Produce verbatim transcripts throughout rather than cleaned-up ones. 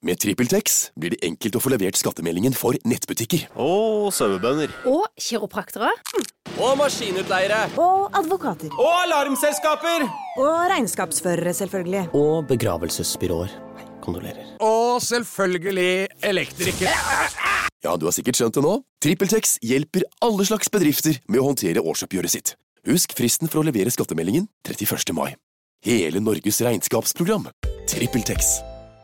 Med TrippelTex blir det enkelt å få levert skattemeldingen for nettbutikker. Og sauebønder. Og kiropraktere. Og maskinutleiere. Og advokater. Og alarmselskaper. Og regnskapsførere, selvfølgelig. Og begravelsesbyråer. Kondolerer. Og selvfølgelig elektrikere. Ja, du har sikkert skjønt det nå. TrippelTex hjelper alle slags bedrifter med å håndtere årsoppgjøret sitt. Husk fristen for å levere skattemeldingen trettiførste mai. Hele Norges regnskapsprogram. TrippelTex.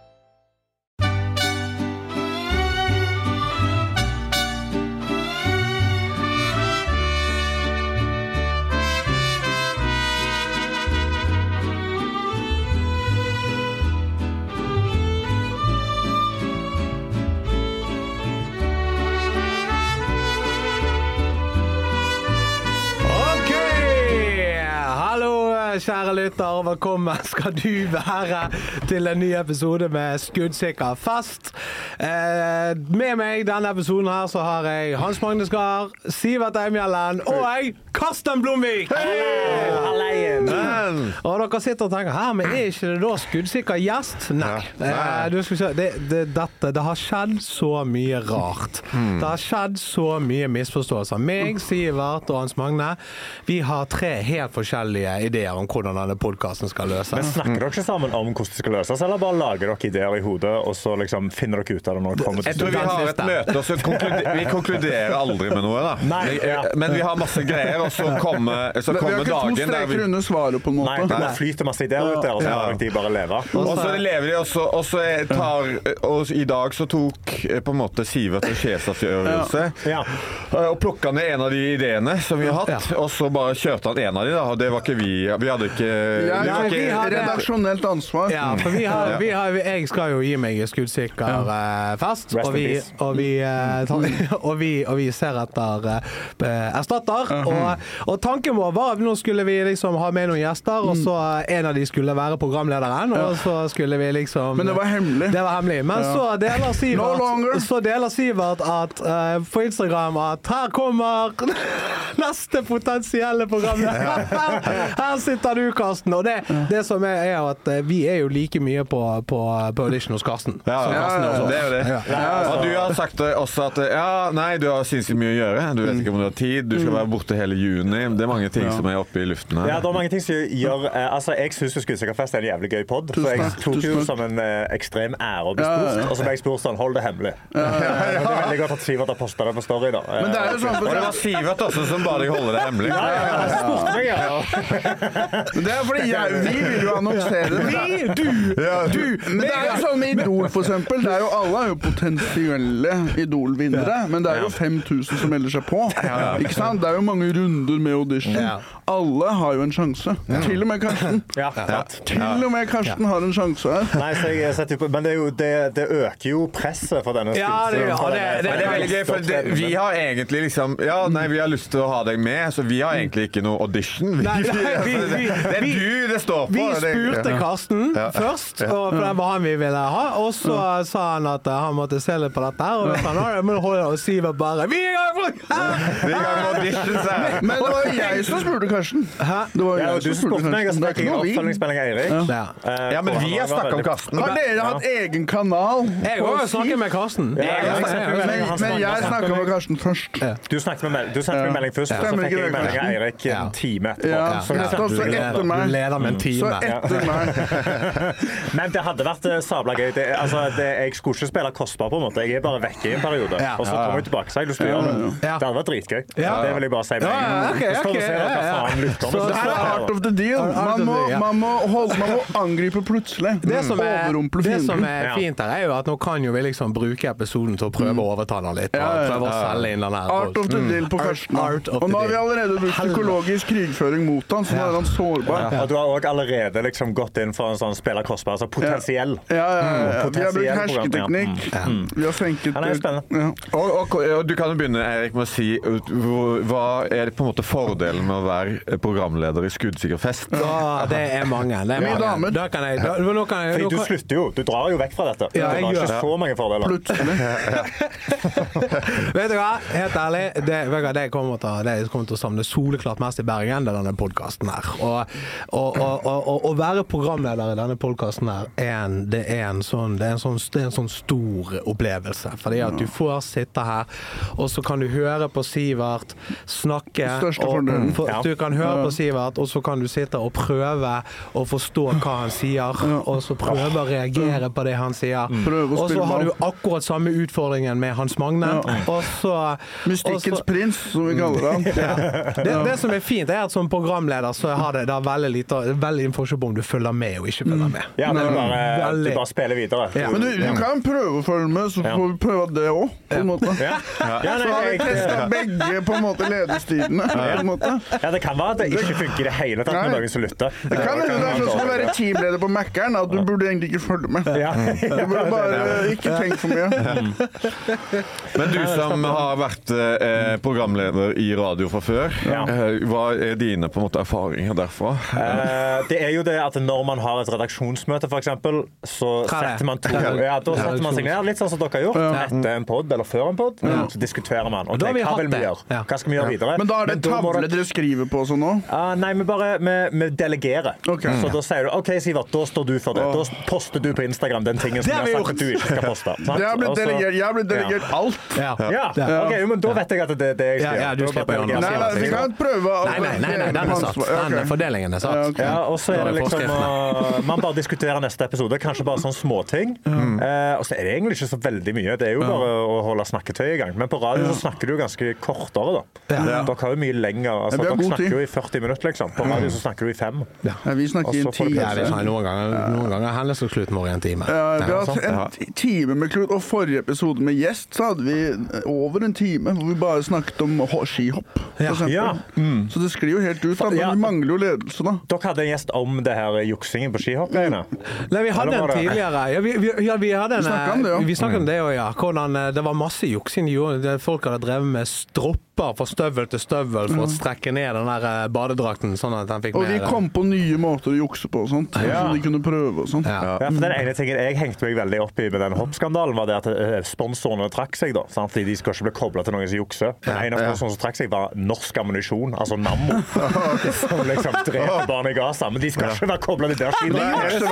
Kjære lytter, og velkommen skal du være til en ny episode med Skuddsikker fest. Eh, med meg denne episoden her så har jeg Hans Magnus Gahr, Sivert Eimjellen og jeg, Karsten Blomvik. Hey! Halleien. Og dere sitter og tenker, her, men er ikke det da skuddsikker gjest? Nei. Eh, du skal se, det, det, dette, det har skjedd så mye rart. Det har skjedd så mye misforståelser. Meg, Sivert og Hans Magne, vi har tre helt forskjellige ideer om hvordan denne podcasten skal løses. Men snakker dere ikke sammen om hvordan det skal løses, eller bare lager dere ideer i hodet, og så liksom finner dere ut av det når det kommer til Jeg tror vi har et møte, og så konkluderer, vi konkluderer aldri med noe da. Nei, ja. Men vi har masse greier, og så kommer, så kommer dagen der vi... Vi har ikke to streker under svaret på en måte. Nei, det flyter masse ideer ut der, og så har de bare leve. Og så lever de, og så, og så tar... Og i dag så tok på en måte Sivert en sjefsavgjørelse, ja. og plukket ned en av de ideene som vi har hatt, og så bare kjørte han en av de da, og det var ikke vi... Vi hadde ikke... Ja, vi, vi har redaksjonelt ansvar. Ja, for vi har, vi har, jeg skal jo gi meg skuddsikker uh, fest, og vi, og, vi, uh, ta, og, vi, og vi ser etter uh, erstatter. Uh-huh. og, og tanken vår var at nå skulle vi liksom ha med noen gjester, og så en av de skulle være programlederen, og så skulle vi liksom... Men det var hemmelig. Det var hemmelig. Men ja. så deler Sivert, no så deler Sivert at, uh, på Instagram at her kommer neste potensielle programleder. Her sitter du, Karsten, og det, det som er, er at vi er jo like mye på, på, på audition hos Karsten. Ja, ja, ja, det er jo det. Ja. Ja. Og du har sagt også at ja, nei, du har sinnssykt mye å gjøre. Du vet ikke om du har tid. Du skal være borte hele juni. Det er mange ting ja. som er oppe i luften her. Ja, det er mange ting som gjør... Altså, jeg synes jo Skuddsikkerfest er en jævlig gøy podd, så jeg tok jo som en eh, ekstrem ære å bli spurt, ja, ja, ja. og så ble jeg spurt sånn, hold det hemmelig. Ja, ja, ja. Men det er veldig godt at Sivert har postet det på story da. Men det er jo sånn... Og det var Sivert også som bare deg holde det hemmelig. Ja, ja, ja. Jeg spurte meg, ja. Det er fordi jeg, vi vil jo annonsere det. Vi, du, ja, du. Men det er jo sånn med Idol for eksempel, det er jo, alle er jo potensielle Idol-vinnere, men det er jo fem tusen som melder seg på. Ikke sant? Det er jo mange runder med audition. Alle har jo en sjanse. Til og med Karsten. Ja, ja. Til og med Karsten har en sjanse her. Nei, så jeg setter på, men det, er jo, det, det øker jo presset for denne ja, det, ja, det, det, det er veldig gøy, for det, vi har egentlig liksom, ja, nei, vi har lyst til å ha deg med, så vi har egentlig ikke noe audition. Vi, nei, nei, vi, vi, det er du det står på. Vi spurte Karsten ja. først, og for det var han vi ville ha, og så sa han at han måtte se litt på dette, og da sa han, men holde og Siver bare, vi er i gang Vi er i gang med audition, sa jeg. Men det var jeg som spurte Karsten. Hæ? Det var ja, jeg du som spurte meg, og så fikk jeg oppfølgingsmelding av Eirik. Ja. Ja. ja, men vi har snakket om Karsten. Har dere hatt egen kanal? Jeg har jo snakket med Karsten. Ja, men, men jeg snakket med Karsten først. Du snakket med, du sendte meg melding først, og så fikk jeg melding av Eirik en time etterpå. Ja, så etter meg. Du leder med en time. Så etter meg. Men det hadde vært sabla gøy. Det, altså, det, jeg skulle ikke spille kostbar på en måte. Jeg er bare vekke i en periode. Og så kommer jeg tilbake, så jeg lyst til å gjøre det. Det hadde vært dritgøy. Det vil jeg bare si med en gang. Så får vi se hva faen lytter. Så det er art of the deal. Man må, man må, holde, man må angripe plutselig. Det som er, det som er fint her er jo at nå kan jo vi liksom bruke episoden til å prøve å overta den litt. Og prøve å selge inn den her. Art of the deal på Karsten. Og nå har vi allerede brukt psykologisk krigføring mot han, så nå er han sårbar. Ja. Og du har også allerede liksom gått inn for en sånn spiller kostbar, altså potensiell. Ja, ja, ja. ja. Vi har brukt hersketeknikk. Ja. Vi har fenket... Han er jo spennende. Ja. Og, og, og du kan jo begynne, Eirik, med å si hva er det på en måte fordelen med å være programleder i Skuddsikker fest? Ja, det er mange. Det er mange. damer. Da kan jeg... Da, nå kan jeg Fordi du slutter jo. Du drar jo vekk fra dette. Ja, du har ikke så mange fordeler. Plutselig. Vet du hva? Helt ærlig, det, det, kommer til, det kommer til å samle soleklart mest i Bergen, denne podcasten her. Og og, og, og, å være programleder i denne podcasten her, er en, det, er en sånn, det, er en sånn, det er en sånn stor opplevelse. Fordi at du får sitte her, og så kan du høre på Sivert snakke. Og, for, du kan høre på Sivert, og så kan du sitte og prøve å forstå hva han sier, og så prøve å reagere på det han sier. Og så har du akkurat samme utfordringen med Hans Magne. Og så, Mystikkens prins, som vi kaller han. Ja. Det, det som er fint er at som programleder så har det, det er veldig lite, veldig informasjon om du følger med og ikke følger med. Ja, men du bare, du bare spiller videre. Ja. Men du, du kan prøve å følge med, så får vi prøve det også, på en måte. Ja. Ja, så har vi testet begge på en måte ledestilene, på en måte. Ja, det kan være at det ikke funker i det hele tatt med noen som lytter. Det kan hende det er sånn som å være teamleder på Mac-eren, at du burde egentlig ikke følge med. Ja. Du burde bare ikke tenke for mye. Men du som har vært eh, programleder i radio fra før, ja. eh, hva er dine på en måte erfaringer derfra? Eh, det er jo det at når man har et redaksjonsmøte for eksempel, så setter man to, ja, da setter man seg ned, litt sånn som dere har gjort, etter en podd eller før en podd, ja. Så diskuterer man, ok, hva vil vi gjøre? Hva skal vi gjøre videre? Men da er det tavle dere skriver på sånn nå? Uh, nei, vi bare vi, vi delegerer. Okay. Så da sier du, ok Sivert, da står du for det. Da poster du på Instagram den tingen som jeg har sagt at du ikke skal poste. Det har blitt delegert, jeg har blitt delegert ja. alt. Ja. Ja. Ja. Ok, men da vet jeg at det er det jeg skal gjøre. Ja, ja, du slipper Jonas. Nei, nei, vi kan prøve. Nei, nei, nei, nei, den er satt. Den fordelingen er satt. Ja, okay. Ja, og så er det liksom, uh, man bare diskuterer neste episode, kanskje bare sånne småting. Mm. Uh, og så er det egentlig ikke så veldig mye. Det er jo bare å holde snakketøy i gang. Men på radio så snakker du ganske kortere da. Ja. Dere har jo mye lenger. Altså, dere snakker jo i førti minutter, liksom. På radio så snakker du i fem. Ja, vi snakker i en time. Ja, vi snakker noen ganger. Noen ganger hennes og Klut Morgen en time. Ja, vi har hatt en time med Klut, og forrige episode med gjest så hadde vi over en time hvor vi bare snakket om skihopp, for eksempel. Ja. Mm. Så det sklir jo helt ut, da. Men ja. Vi mangler jo ledelse, da. Dere hadde en gjest om det her juksingen på skihoppgreiene? Nei, vi hadde en tidligere. Ja, vi, vi, ja, vi hadde en... Vi snakket om det, ja. Vi snakket om det, og ja. Hvordan det var masse juksing. Folk hadde drevet med stropper fra støvel til støvel for å strekke ned den der badedrakten, sånn at den fikk og med. Og de kom på nye måter å jukse på og sånt, ja. Så de kunne prøve og sånt. Ja. Ja, for den ene tingen jeg hengte meg veldig opp i med den hoppskandalen var det at sponsorene trakk seg da, sant? Fordi de skal ikke bli koblet til noen som jukser. Men en av sponsorene som trakk seg var norsk ammunisjon, altså Nammo, som liksom dreper barn i Gaza, men de skal ikke være koblet til der siden.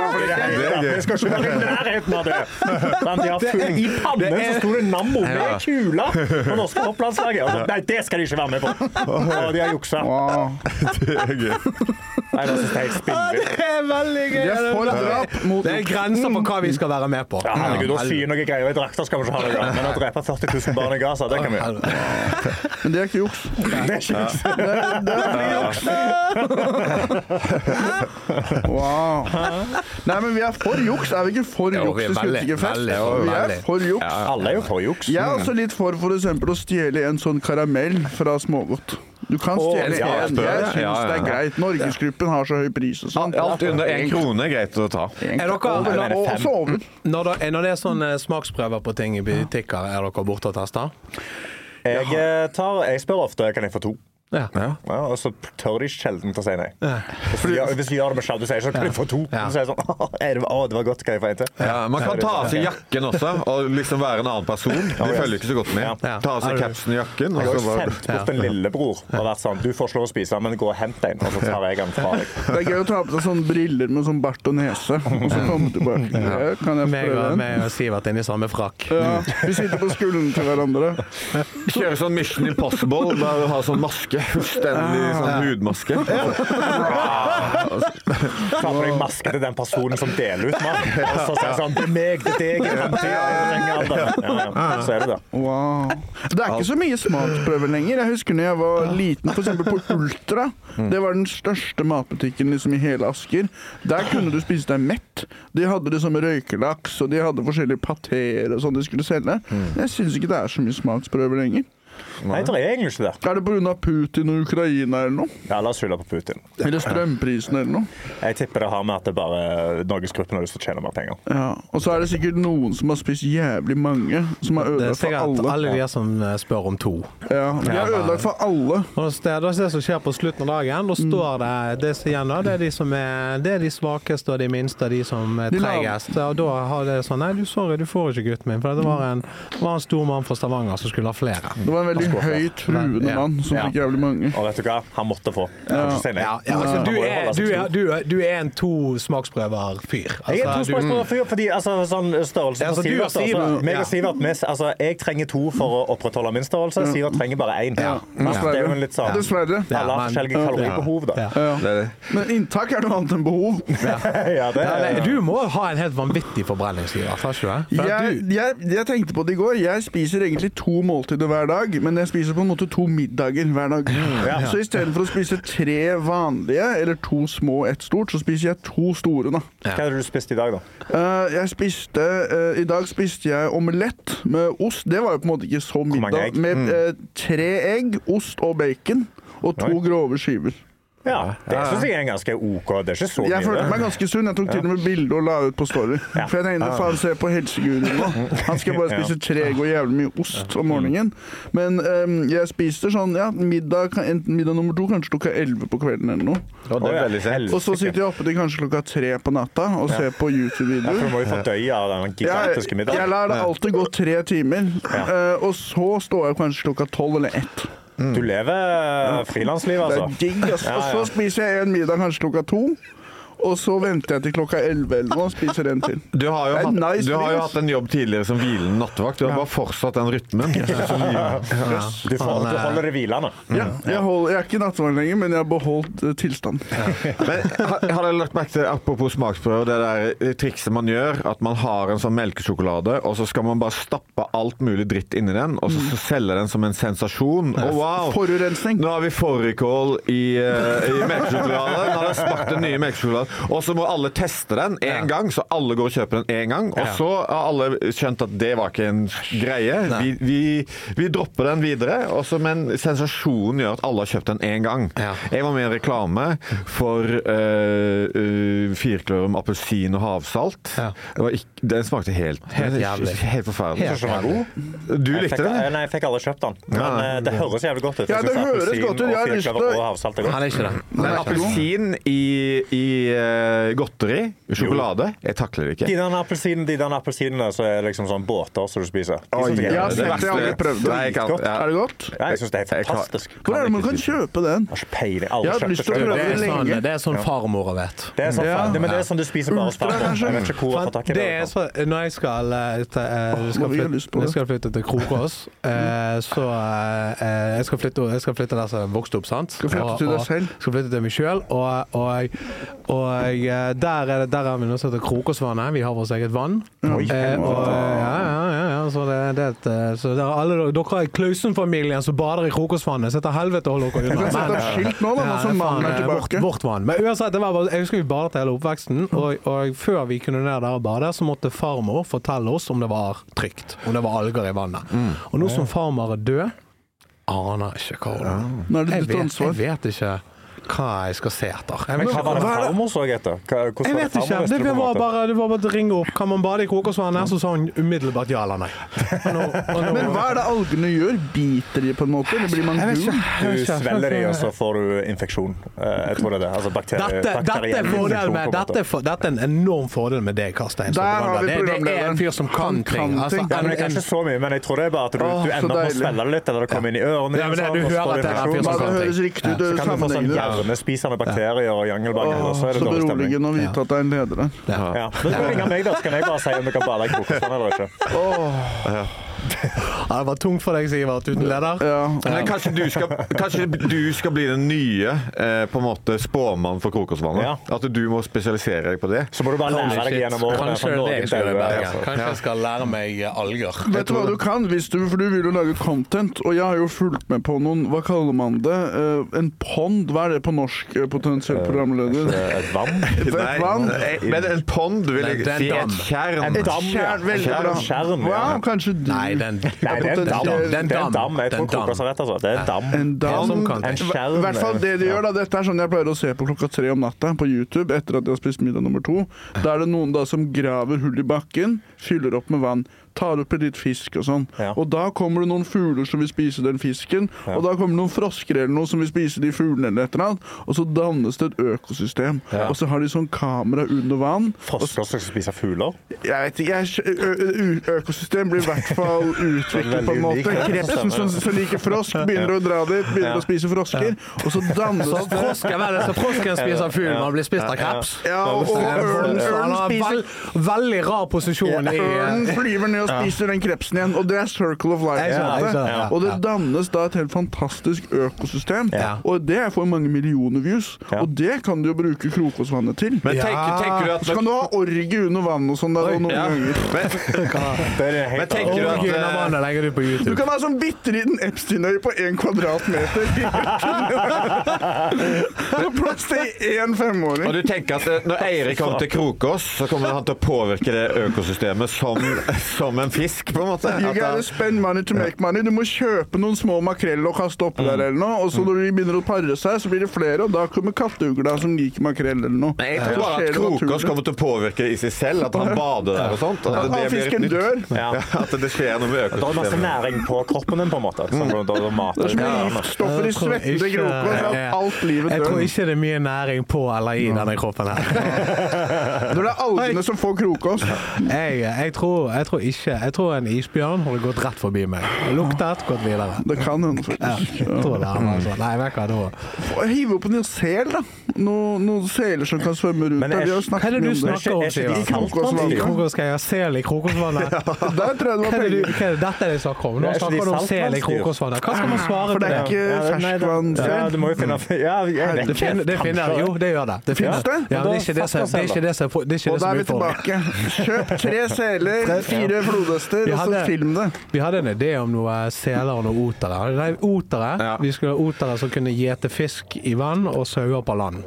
De skal ikke være i nærheten av det. De har full i pannen, så sto det Nammo med kula på norske hopplandslaget. Nei, det skal de ikke være med på. Og de har juksa. Wow. Det er gøy. Nei, det synes jeg er helt spinnvilt. Det er veldig gøy. Det er for drap mot... Det er grenser på hva vi skal være med på. Ja, herregud, å sy noen greier i drakter skal vi ikke ha det. Men å drepe førti tusen barn i Gaza, det kan vi gjøre. Men det er ikke juks. Det er ikke juks. Det, det er ikke juks. Wow. Nei, men vi er for juks. Er vi ikke for juks til Skuddsigerfest? Vi er for juks. Alle er jo for juks. Jeg er også litt for for eksempel å stjele en sånn karamell fra smågodt. Du kan stjele ja, en. Jeg synes ja, ja, ja. Det er greit. Norgesgruppen har så høy pris og sånt. Alt under en krone er greit å ta. Er dere, og også over. Når det, når det er sånne smaksprøver på ting i butikker, er dere borte og tester? Jeg, tar, jeg spør ofte, kan jeg få to? Ja. Ja. Ja, og så tør de sjelden til å si nei. Ja. Hvis, de, hvis de gjør det med sjau, du sier så kan de få to. Ja. Så sier sånn, å, det var, å, det var godt, kan jeg få en til? Ja, man kan ta av seg jakken også, og liksom være en annen person. De følger ikke så godt med. Ja. Ta av seg capsen i jakken. Jeg har jo sendt bort en lillebror og vært sånn, du får slå å spise, men gå og hent en, og så tar jeg den fra deg. Det er gøy å ta på seg sånne briller med sånn bart og nese, og så komme tilbake. Ja. Kan jeg prøve den? Meg og Sivert inn i samme frakk. Ja. Vi sitter på skulderen til hverandre. Kjører sånn Mission Impossible, der du har sånn maske, fullstendig sånn hudmaske. Ta på deg maske til den personen som deler ut mat. Og så sier sånn, det er meg, det er deg, i fremtiden. Ja, ja. Så er det det. Wow. Det er ikke så mye smaksprøver lenger. Jeg husker når jeg var liten, for eksempel på Ultra. Det var den største matbutikken liksom i hele Asker. Der kunne du spise deg mett. De hadde liksom røykelaks, og de hadde forskjellige patéer og sånn de skulle selge. Jeg synes ikke det er så mye smaksprøver lenger. Nei, jeg tror egentlig ikke det. Er det på grunn av Putin og Ukraina eller noe? Ja, la oss skylde på Putin. Eller strømprisen eller noe? Jeg tipper det har med at det bare Norgesgruppen har lyst til å tjene mer penger. Ja, og så er det sikkert noen som har spist jævlig mange, som har ødelagt for alle. Det er sikkert alle de som spør om to. Ja, de har ødelagt for alle. Og det er det som skjer på slutten av dagen, da står det det som igjen da, det er de som er, det er de svakeste og de minste, de som er tregest. Og da har det sånn, nei, du, sorry, du får ikke gutten min, for det var en, det var en stor mann fra Stavanger som skulle ha flere. Det var en veldig høy, truende mann som fikk jævlig mange. Og vet du hva? Han måtte få. Ja. Ja, ja, altså, du, er, du, er, du, er, du er en to smaksprøver-fyr. Altså, jeg er en to smaksprøver-fyr, fordi altså, sånn størrelse altså, på Sivert, altså, Sivert, meg og Sivert, mes, altså, jeg trenger to for å opprettholde min størrelse, Sivert trenger bare én. Ja. Det er jo en litt sånn, dessverre. Alle har forskjellige kaloribehov, da. Ja. Ja. Men inntak er noe annet enn behov. Ja. Ja, det er... Du må ha en helt vanvittig forbrenningsliv, har ikke du? Jeg, jeg, jeg tenkte på det i går. Jeg spiser egentlig to måltider hver dag, men jeg spiser på en måte to middager hver dag. Ja. Så i stedet for å spise tre vanlige, eller to små og ett stort, så spiser jeg to store, da. Hva har du spist i dag, da? Uh, jeg spiste, uh, i dag spiste jeg omelett med ost. Det var jo på en måte ikke så middag. Med uh, tre egg, ost og bacon, og to Oi. grove skiver. Ja, det synes jeg er ganske ok. Det er ikke så mye. Jeg følte meg ganske sunn. Jeg tok til og med bilder og la ut på story. Ja. For jeg tenkte, faen, se på helseguden nå. Han skal bare spise tre egg og jævlig mye ost om morgenen. Men um, jeg spiste sånn, ja, middag, middag nummer to, kanskje klokka elleve på kvelden eller noe. Ja, det er veldig selv. Og så sitter jeg oppe til kanskje klokka tre på natta og ser på YouTube-videoer. Ja, for du må jo fordøye av den gigantiske middagen. Jeg, jeg lar det alltid gå tre timer. Ja. Uh, og så står jeg kanskje klokka tolv eller ett. Mm. Du lever frilansliv, altså. Det er digg, altså. Og så spiser jeg en middag kanskje klokka to. Og så venter jeg til klokka elleve eller noe og spiser en til. Du har jo, hatt, nice du har jo hatt en jobb tidligere som hvilende nattevakt. Du har ja. bare fortsatt den rytmen. Ja. Ja. Ja. Du, får, du holder det hvilende. Ja, jeg, holder, jeg er ikke nattevakt lenger, men jeg har beholdt uh, tilstand. Ja. Men har, har dere lagt merke til, apropos smaksprøver, det der trikset man gjør, at man har en sånn melkesjokolade, og så skal man bare stappe alt mulig dritt inn i den, og så, så selge den som en sensasjon. Å, oh, wow! Forurensning. Nå har vi fårikål i, uh, i melkesjokolade. Nå har jeg smakt den nye melkesjokolade. Og så må alle teste den en ja. gang, så alle går og kjøper den en gang. Og så har alle skjønt at det var ikke en greie. Vi, vi, vi dropper den videre, også, men sensasjonen gjør at alle har kjøpt den en gang. Ja. Jeg var med i en reklame for uh, uh, firkløver med appelsin og havsalt. Ja. Det var ikke, den smakte helt, helt jævlig. Helt forferdelig. Helt jævlig. Du likte fikk, det? Nei, jeg fikk aldri kjøpt den. Men ja. det høres jævlig godt ut. Ja, det høres godt ut. Jeg har lyst til å... Han er ikke det. Men appelsin i, i godteri, sjokolade, jeg takler det ikke. De der appelsinene, de der appelsinene, så er det liksom sånn båter som du spiser. De oh, ja, jeg har aldri prøvd det. Er, godt. Ja. er det godt? Ja, jeg synes det er fantastisk. Hvor er det man kan kjøpe den? Jeg har ikke peiling. Jeg har lyst til å prøve det lenge. Sånn, det er sånn farmor vet. Det er sånn, ja. det, men det er sånn du spiser bare hos farmor. Jeg vet ikke hvor jeg får tak i det. Det er så, når jeg skal, skal, skal, flytte, jeg skal flytte til Krokås, så jeg skal flytte, jeg skal flytte der som vokste opp, sant? Skal flytte til deg selv? Skal flytte til meg selv, og, og, og der er det, der er vi nå heter Krokåsvannet. Vi har vårt eget vann. Oi, eh, og, ja, ja, ja, ja, så det, det, det så det er alle dere er Klausen-familien som bader i Krokåsvannet. Så etter helvete holder dere unna. Jeg kan sette opp skilt nå, da, så mannen er tilbake. Vårt, vårt vann. Men uansett, det var bare, jeg husker vi badet hele oppveksten, og, og før vi kunne ned der og bade, så måtte farmor fortelle oss om det var trygt, om det var alger i vannet. Mm. Og nå som farmor er død, aner ikke hva det er. Jeg vet, jeg vet ikke hva jeg skal se etter. Jeg vet ikke, hva var det farmor så etter? Hva, jeg vet ikke. Det var bare, det var bare å ringe opp. Kan man bade i Krokåsvannet? Så sa hun umiddelbart ja eller nei. Og nå, og nå, men hva er det algene gjør? Biter de på en måte? Eller blir man gul? Du svelger de, og så får du infeksjon. Jeg tror det er det. Altså bakterie, dette, dette, er fordel med, dette, er for, dette er en enorm fordel med deg, Karstein. Det, det er en fyr som kan ting. Altså, ja, men det er ikke så mye, men jeg tror det er bare at du, du ender med å svelle det litt, eller det kommer inn i ørene. Ja, men det, du hører at det er en fyr som kan ting. Det høres riktig ut. Så kan du få sånn hjernespisende bakterier og jangelbanger, og så er det dårlig stemning. Så beroligende å vite at det er en leder der. Ja. Ja. Men du ringer meg da, så kan jeg bare si om du kan bade i Krokåsvannet eller ikke. Åh. Ja. Ja, det var tungt for deg, Sivert, uten leder. Ja. Men kanskje du skal, kanskje du skal bli den nye eh, på en måte spåmann for Krokåsvannet. Ja. At du må spesialisere deg på det. Så må du bare lære deg gjennom årene. Kanskje, jeg skal, ja. kanskje jeg skal lære meg alger. Vet du hva du kan, hvis du, for du vil jo lage content, og jeg har jo fulgt med på noen, hva kaller man det? Uh, en pond, hva er det på norsk potensielt programleder? Et vann? Et vann? Men en pond vil jeg si et kjern. Et kjern, veldig bra. Kjern, ja. Wow, kanskje du... Nei, den, Nei, det er en dam. Det er en dam. Jeg tror Krokås har rett, altså. Det er en dam. En dam. En skjerm. I hvert fall det de gjør da, dette er sånn jeg pleier å se på klokka tre om natta på YouTube, etter at jeg har spist middag nummer to. Da er det noen da som graver hull i bakken, fyller opp med vann, tar opp litt fisk og sånn. Ja. Og da kommer det noen fugler som vil spise den fisken, ja. Og da kommer det noen frosker eller noe som vil spise de fuglene eller et eller annet, og så dannes det et økosystem. Ja. Og så har de sånn kamera under vann. Frosker som spiser fugler? Jeg vet ikke, jeg, ø, ø, økosystem blir i hvert fall skal utvikle på en måte. Krepsen som, som liker frosk, begynner å dra dit, begynner å spise frosker, og så dannes Så frosken, vel, så frosken spiser fugl når han blir spist av kreps. Ja, og, og ørnen, ørnen spiser... Veld, veldig rar posisjon i... Ørnen flyver ned og spiser den krepsen igjen, og det er circle of life. Ja, ja, ja. Og det dannes da et helt fantastisk økosystem, ja. og det får mange millioner views, ja. Og det kan du jo bruke Krokosvannet til. Men tenker, tenker du at... Så kan du ha orgie under vann og sånn der, og noen ja. ganger. Men, men tenker du at... Orgie under vannet legger du på YouTube. Du kan ha sånn bitterliten Epstein-øy på en kvadratmeter. Det er plass til en femåring. Og du tenker at når Eirik kommer til Krokås, så kommer han til å påvirke det økosystemet som, som en fisk, på en måte? You gotta spend money to make money. Du må kjøpe noen små makrell og kaste oppi der eller noe, og så når de begynner å parre seg, så blir det flere, og da kommer katteugler som liker makrell eller noe. Men jeg tror bare at Krokås kommer til å påvirke i seg selv, at han bader der og sånt. At det, ja, fisken dør. Ja. At det skjer noe med økosystemet. Det er masse næring på kroppen din, på en måte. Som mm. da, da mater. Det er som giftstoffer i svettede Krokås, at alt livet dør. Jeg tror ikke det er mye næring på eller i denne kroppen her. Når det er algene som får Krokås. Jeg, jeg, tror, jeg tror ikke. Jeg tror en isbjørn hadde gått rett forbi meg. Luktet, gått videre. Det kan hende, faktisk. Ja, jeg tror det er altså. Nei, vet hva da. Hive opp en sel, da. Noen, noen seler som kan svømme rundt. Men er, hva er det du snakker om, Siva? I Krokosvannet. I Krokos skal jeg ha sel i Krokosvannet? Ja, der tror jeg det var penger. Hva er det dette det snakker om? Nå snakker du om sel i Krokosvannet. Hva skal man svare for det er ikke ferskvannsel? Ja, du må jo finne... Ja, jeg vet ikke. Det finner jeg. Jo, det gjør det. Det finnes det? Ja, det er ikke det som er utfordring. Og da er vi tilbake. Kjøp tre seler, fire flodhester, og så film det. Vi hadde en idé om noe seler og noe otere. Det er otere. Vi skulle ha otere som kunne gjete fisk i vann og sauer på land.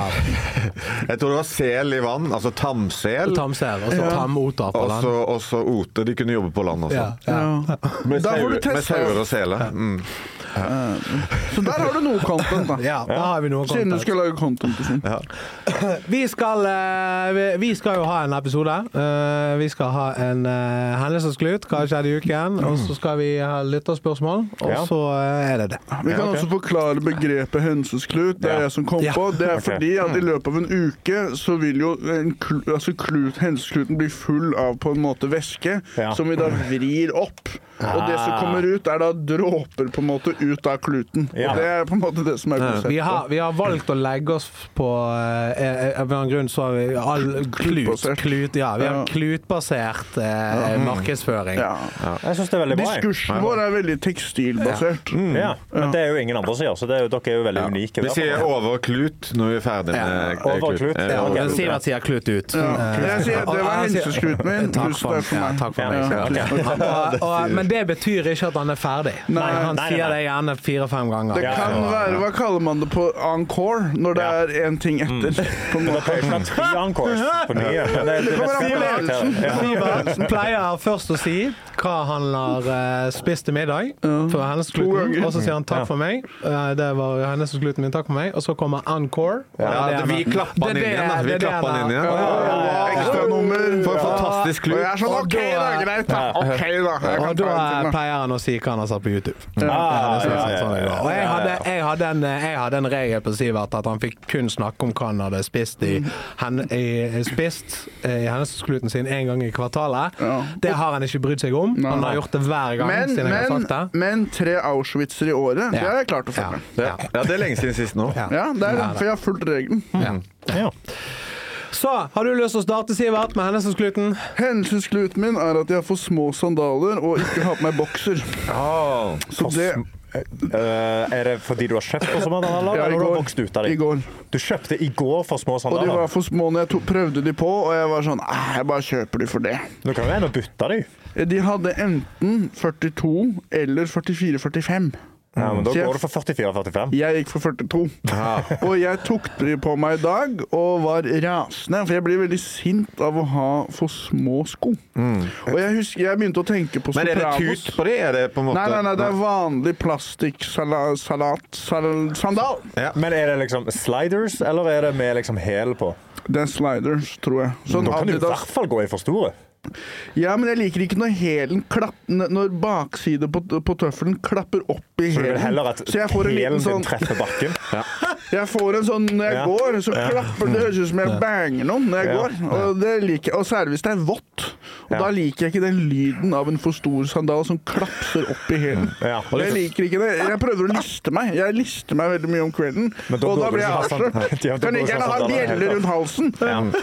Jeg tror det var sel i vann, altså tamsel. Tamsel, og så tamoter på land. Og så oter, de kunne jobbe på land også. Ja, ja. Med sauer og seler. Mm. Ja. Så der har du noe content da. Ja, der har vi noe content. Siden du skal lage content og sånt. Ja. Vi skal, vi skal jo ha en episode. Vi skal ha en hendelsesklut, hva skjedde i uken, og så skal vi ha lytterspørsmål, og så er det det. Vi kan også forklare begrepet hendelsesklut, det er jeg som kom på. Det er fordi at i løpet av en uke så vil jo en klut, altså klut, hendelseskluten bli full av på en måte væske, som vi da vrir opp. Og det som kommer ut er da dråper på en måte ut av kluten. Og det er på en måte det som er konseptet. Vi har, vi har valgt å legge oss på eh, av en grunn så har vi all klut, klut, ja, vi har klutbasert eh, markedsføring. Ja. Ja. Jeg synes det er veldig bra. Diskursen vår er veldig tekstilbasert. Ja. Mm. Ja. Men det er jo ingen andre som gjør, så det er jo, dere er jo veldig unike. Vi sier over klut når vi er ferdig med ja. Over klut. Ja, okay. Sivert sier klut ut. Ja. Jeg sier, det var hendelseskluten min, pluss det for meg. Takk for meg. Okay. Og, men det betyr ikke at han er ferdig. Nei, han nei, sier nei, nei. det gjerne fire-fem ganger. Det kan være, hva kaller man det på encore, når det er en ting etter? Mm. Det er ikke tre encores på nye. Det, det, det, det Sivertsen pleier først å si hva han har uh, spist til middag for hendelseskluten, og så sier han takk for meg. Uh, det var hendelseskluten min, takk for meg. Og så kommer encore. Ja, det, vi klapper han inn igjen. Vi klapper han inn igjen. Ekstra nummer. For en fantastisk klut. Og jeg er sånn, ok da, greit da. Ok da. Og da pleier han å si hva han har satt på YouTube. Og jeg hadde, jeg hadde, en, jeg hadde en regel på Sivert at han fikk kun snakke om hva han hadde spist i, hen, i, spist i hendelseskluten sin en gang i kvartalet. Det har han ikke brydd seg om. Han har gjort det hver gang men, siden jeg har sagt det. Men tre Auschwitzer i året, det har jeg klart å følge. Ja. Ja, det er lenge siden sist nå. Ja, det er det, for jeg har fulgt regelen. Ja. Ja. Så, har du lyst til å starte, Sivert, med hendelseskluten? Hendelseskluten min er at jeg får små sandaler og ikke har på meg bokser. Oh, så det... Uh, er det fordi du har kjøpt for små sandaler, ja, eller har du vokst ut av dem? I går. Du kjøpte i går for små sandaler? Og de var for små når jeg to, prøvde de på, og jeg var sånn, jeg bare kjøper de for det. Du kan jo gjerne bytte de. De hadde enten førtito eller førtifire førtifem. Ja, men da går du for førtifire førtifem. Jeg gikk for førtito. Ja. Og jeg tok de på meg i dag og var rasende, for jeg blir veldig sint av å ha for små sko. Mm. Og jeg husker, jeg begynte å tenke på Sopranos. Men er det tut på det? Er det på en måte... Nei, nei, nei, det er vanlig plastikk salat, salat, sal, sandal. Ja. Men er det liksom sliders, eller er det med liksom hæl på? Det er sliders, tror jeg. Sånn, nå kan du i hvert fall gå i for store. Ja, men jeg liker ikke når hælen klapper, når bakside på, på tøffelen klapper opp i hælen. Så du vil heller at hælen sånn, din treffer bakken? Ja. Jeg får en sånn, når jeg ja. går, så klapper det, høres ut som jeg banger noen når jeg ja. går. Og det liker jeg. Og særlig hvis det er vått. Og da liker jeg ikke den lyden av en for stor sandal som klapser opp i hælen. Ja. Jeg liker ikke det. Jeg prøver å liste meg. Jeg lister meg veldig mye om kvelden, da og da burde blir du jeg ha sånn- avslørt. Ja, da Kan burde ikke du gjerne ha ha en sandaler bjelle helt rundt halsen.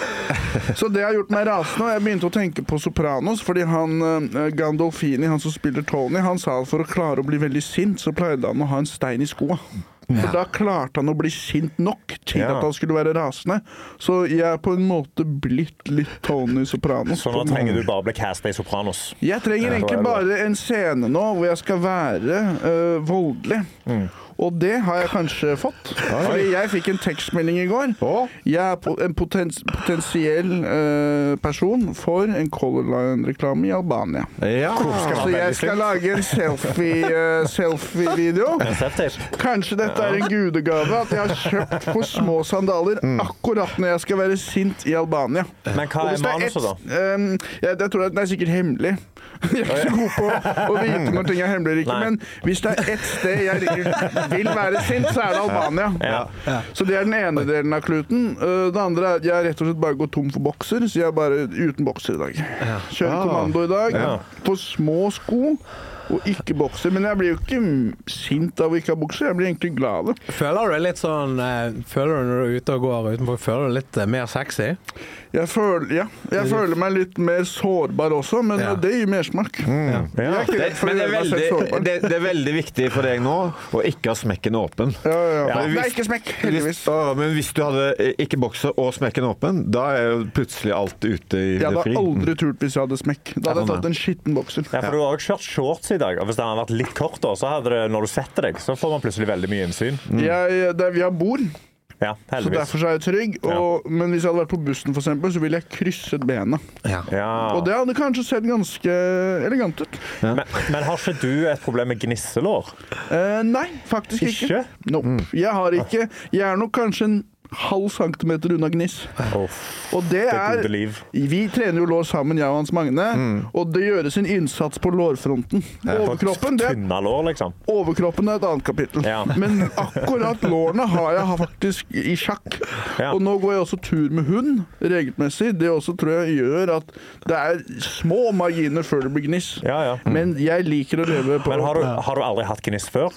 Så det har gjort meg rasende, og jeg begynte å tenke på Sopranos, fordi han, uh, Gandolfini, han som spiller Tony, han sa at for å klare å bli veldig sint, så pleide han å ha en stein i skoa. For da klarte han å bli sint nok til Ja. at han skulle være rasende. Så jeg er på en måte blitt litt Tony Sopranos. Så nå trenger du bare bli castet i Sopranos. Jeg trenger egentlig bare en scene nå hvor jeg skal være øh, voldelig. Mm. Og det har jeg kanskje fått. Fordi jeg fikk en tekstmelding i går. Jeg er po- en potens potensiell øh, person for en Color Line-reklame i Albania. Ja. Så jeg skal lage en selfie, øh, selfie-video. Kanskje dette er en gudegave at jeg har kjøpt for små sandaler akkurat når jeg skal være sint i Albania. Men hva Og er hvis det er manuset da? et- Um, jeg, jeg tror at det er sikkert hemmelig. Jeg er ikke så god på å vite når ting er hemmelig eller ikke, Nei. men hvis det er ett sted jeg vil være sint, så er det Albania. Ja. Så det er den ene delen av kluten. Uh, Det andre er at jeg rett og slett bare går tom for bokser, så jeg er bare uten bokser i dag. Kjører kommando i dag, Ja. på små sko, og ikke bokser. Men jeg blir jo ikke sint av å ikke ha bokser, jeg blir egentlig glad av det. Føler du litt sånn eh, Føler du når du er ute og går utenfor, føler du litt eh, mer sexy? Jeg føler, ja, jeg føler meg litt mer sårbar også, men Ja. det gir mersmak. Jeg er ikke Det, redd for å men det er, gjøre meg selv veldig, sårbar. det, det er veldig viktig for deg nå å ikke ha smekken åpen. Ja, ja, ja. Ja, Det hvis- er ikke smekk, Hvis, heldigvis. å, men hvis du hadde ikke bokser og smekken åpen, da er jo plutselig alt ute i Jeg det hadde fri. aldri turt hvis jeg hadde smekk. Da hadde jeg Ja, tatt en skitten bokser. Ja, for du har også kjørt shorts i dag, og hvis den hadde vært litt kort da, så hadde det, når du setter deg, så får man plutselig veldig mye innsyn. Jeg, der vi har bord, Ja, så heldigvis. derfor så er jeg trygg. Og, men hvis jeg hadde vært på bussen, for eksempel, så ville jeg krysset benet. Ja. Ja. Og det hadde kanskje sett ganske elegant ut. Men, men har ikke du et problem med gnisselår? Eh, nei, faktisk ikke. Ikke? Nope. Jeg har ikke Jeg er nok kanskje en halv centimeter unna gniss. Oh, Og det det er gode liv. Vi trener jo lår sammen, jeg og Hans Magne, og det gjøres en innsats på lårfronten. Overkroppen, det er Tynne lår, liksom. Overkroppen er et annet kapittel. Ja. Men akkurat lårene har jeg faktisk i sjakk. Ja. Og nå går jeg også tur med hund regelmessig. Det også tror jeg gjør at det er små marginer før det blir gniss. Ja, ja. Men jeg liker å leve på Men har du, har du aldri hatt gniss før?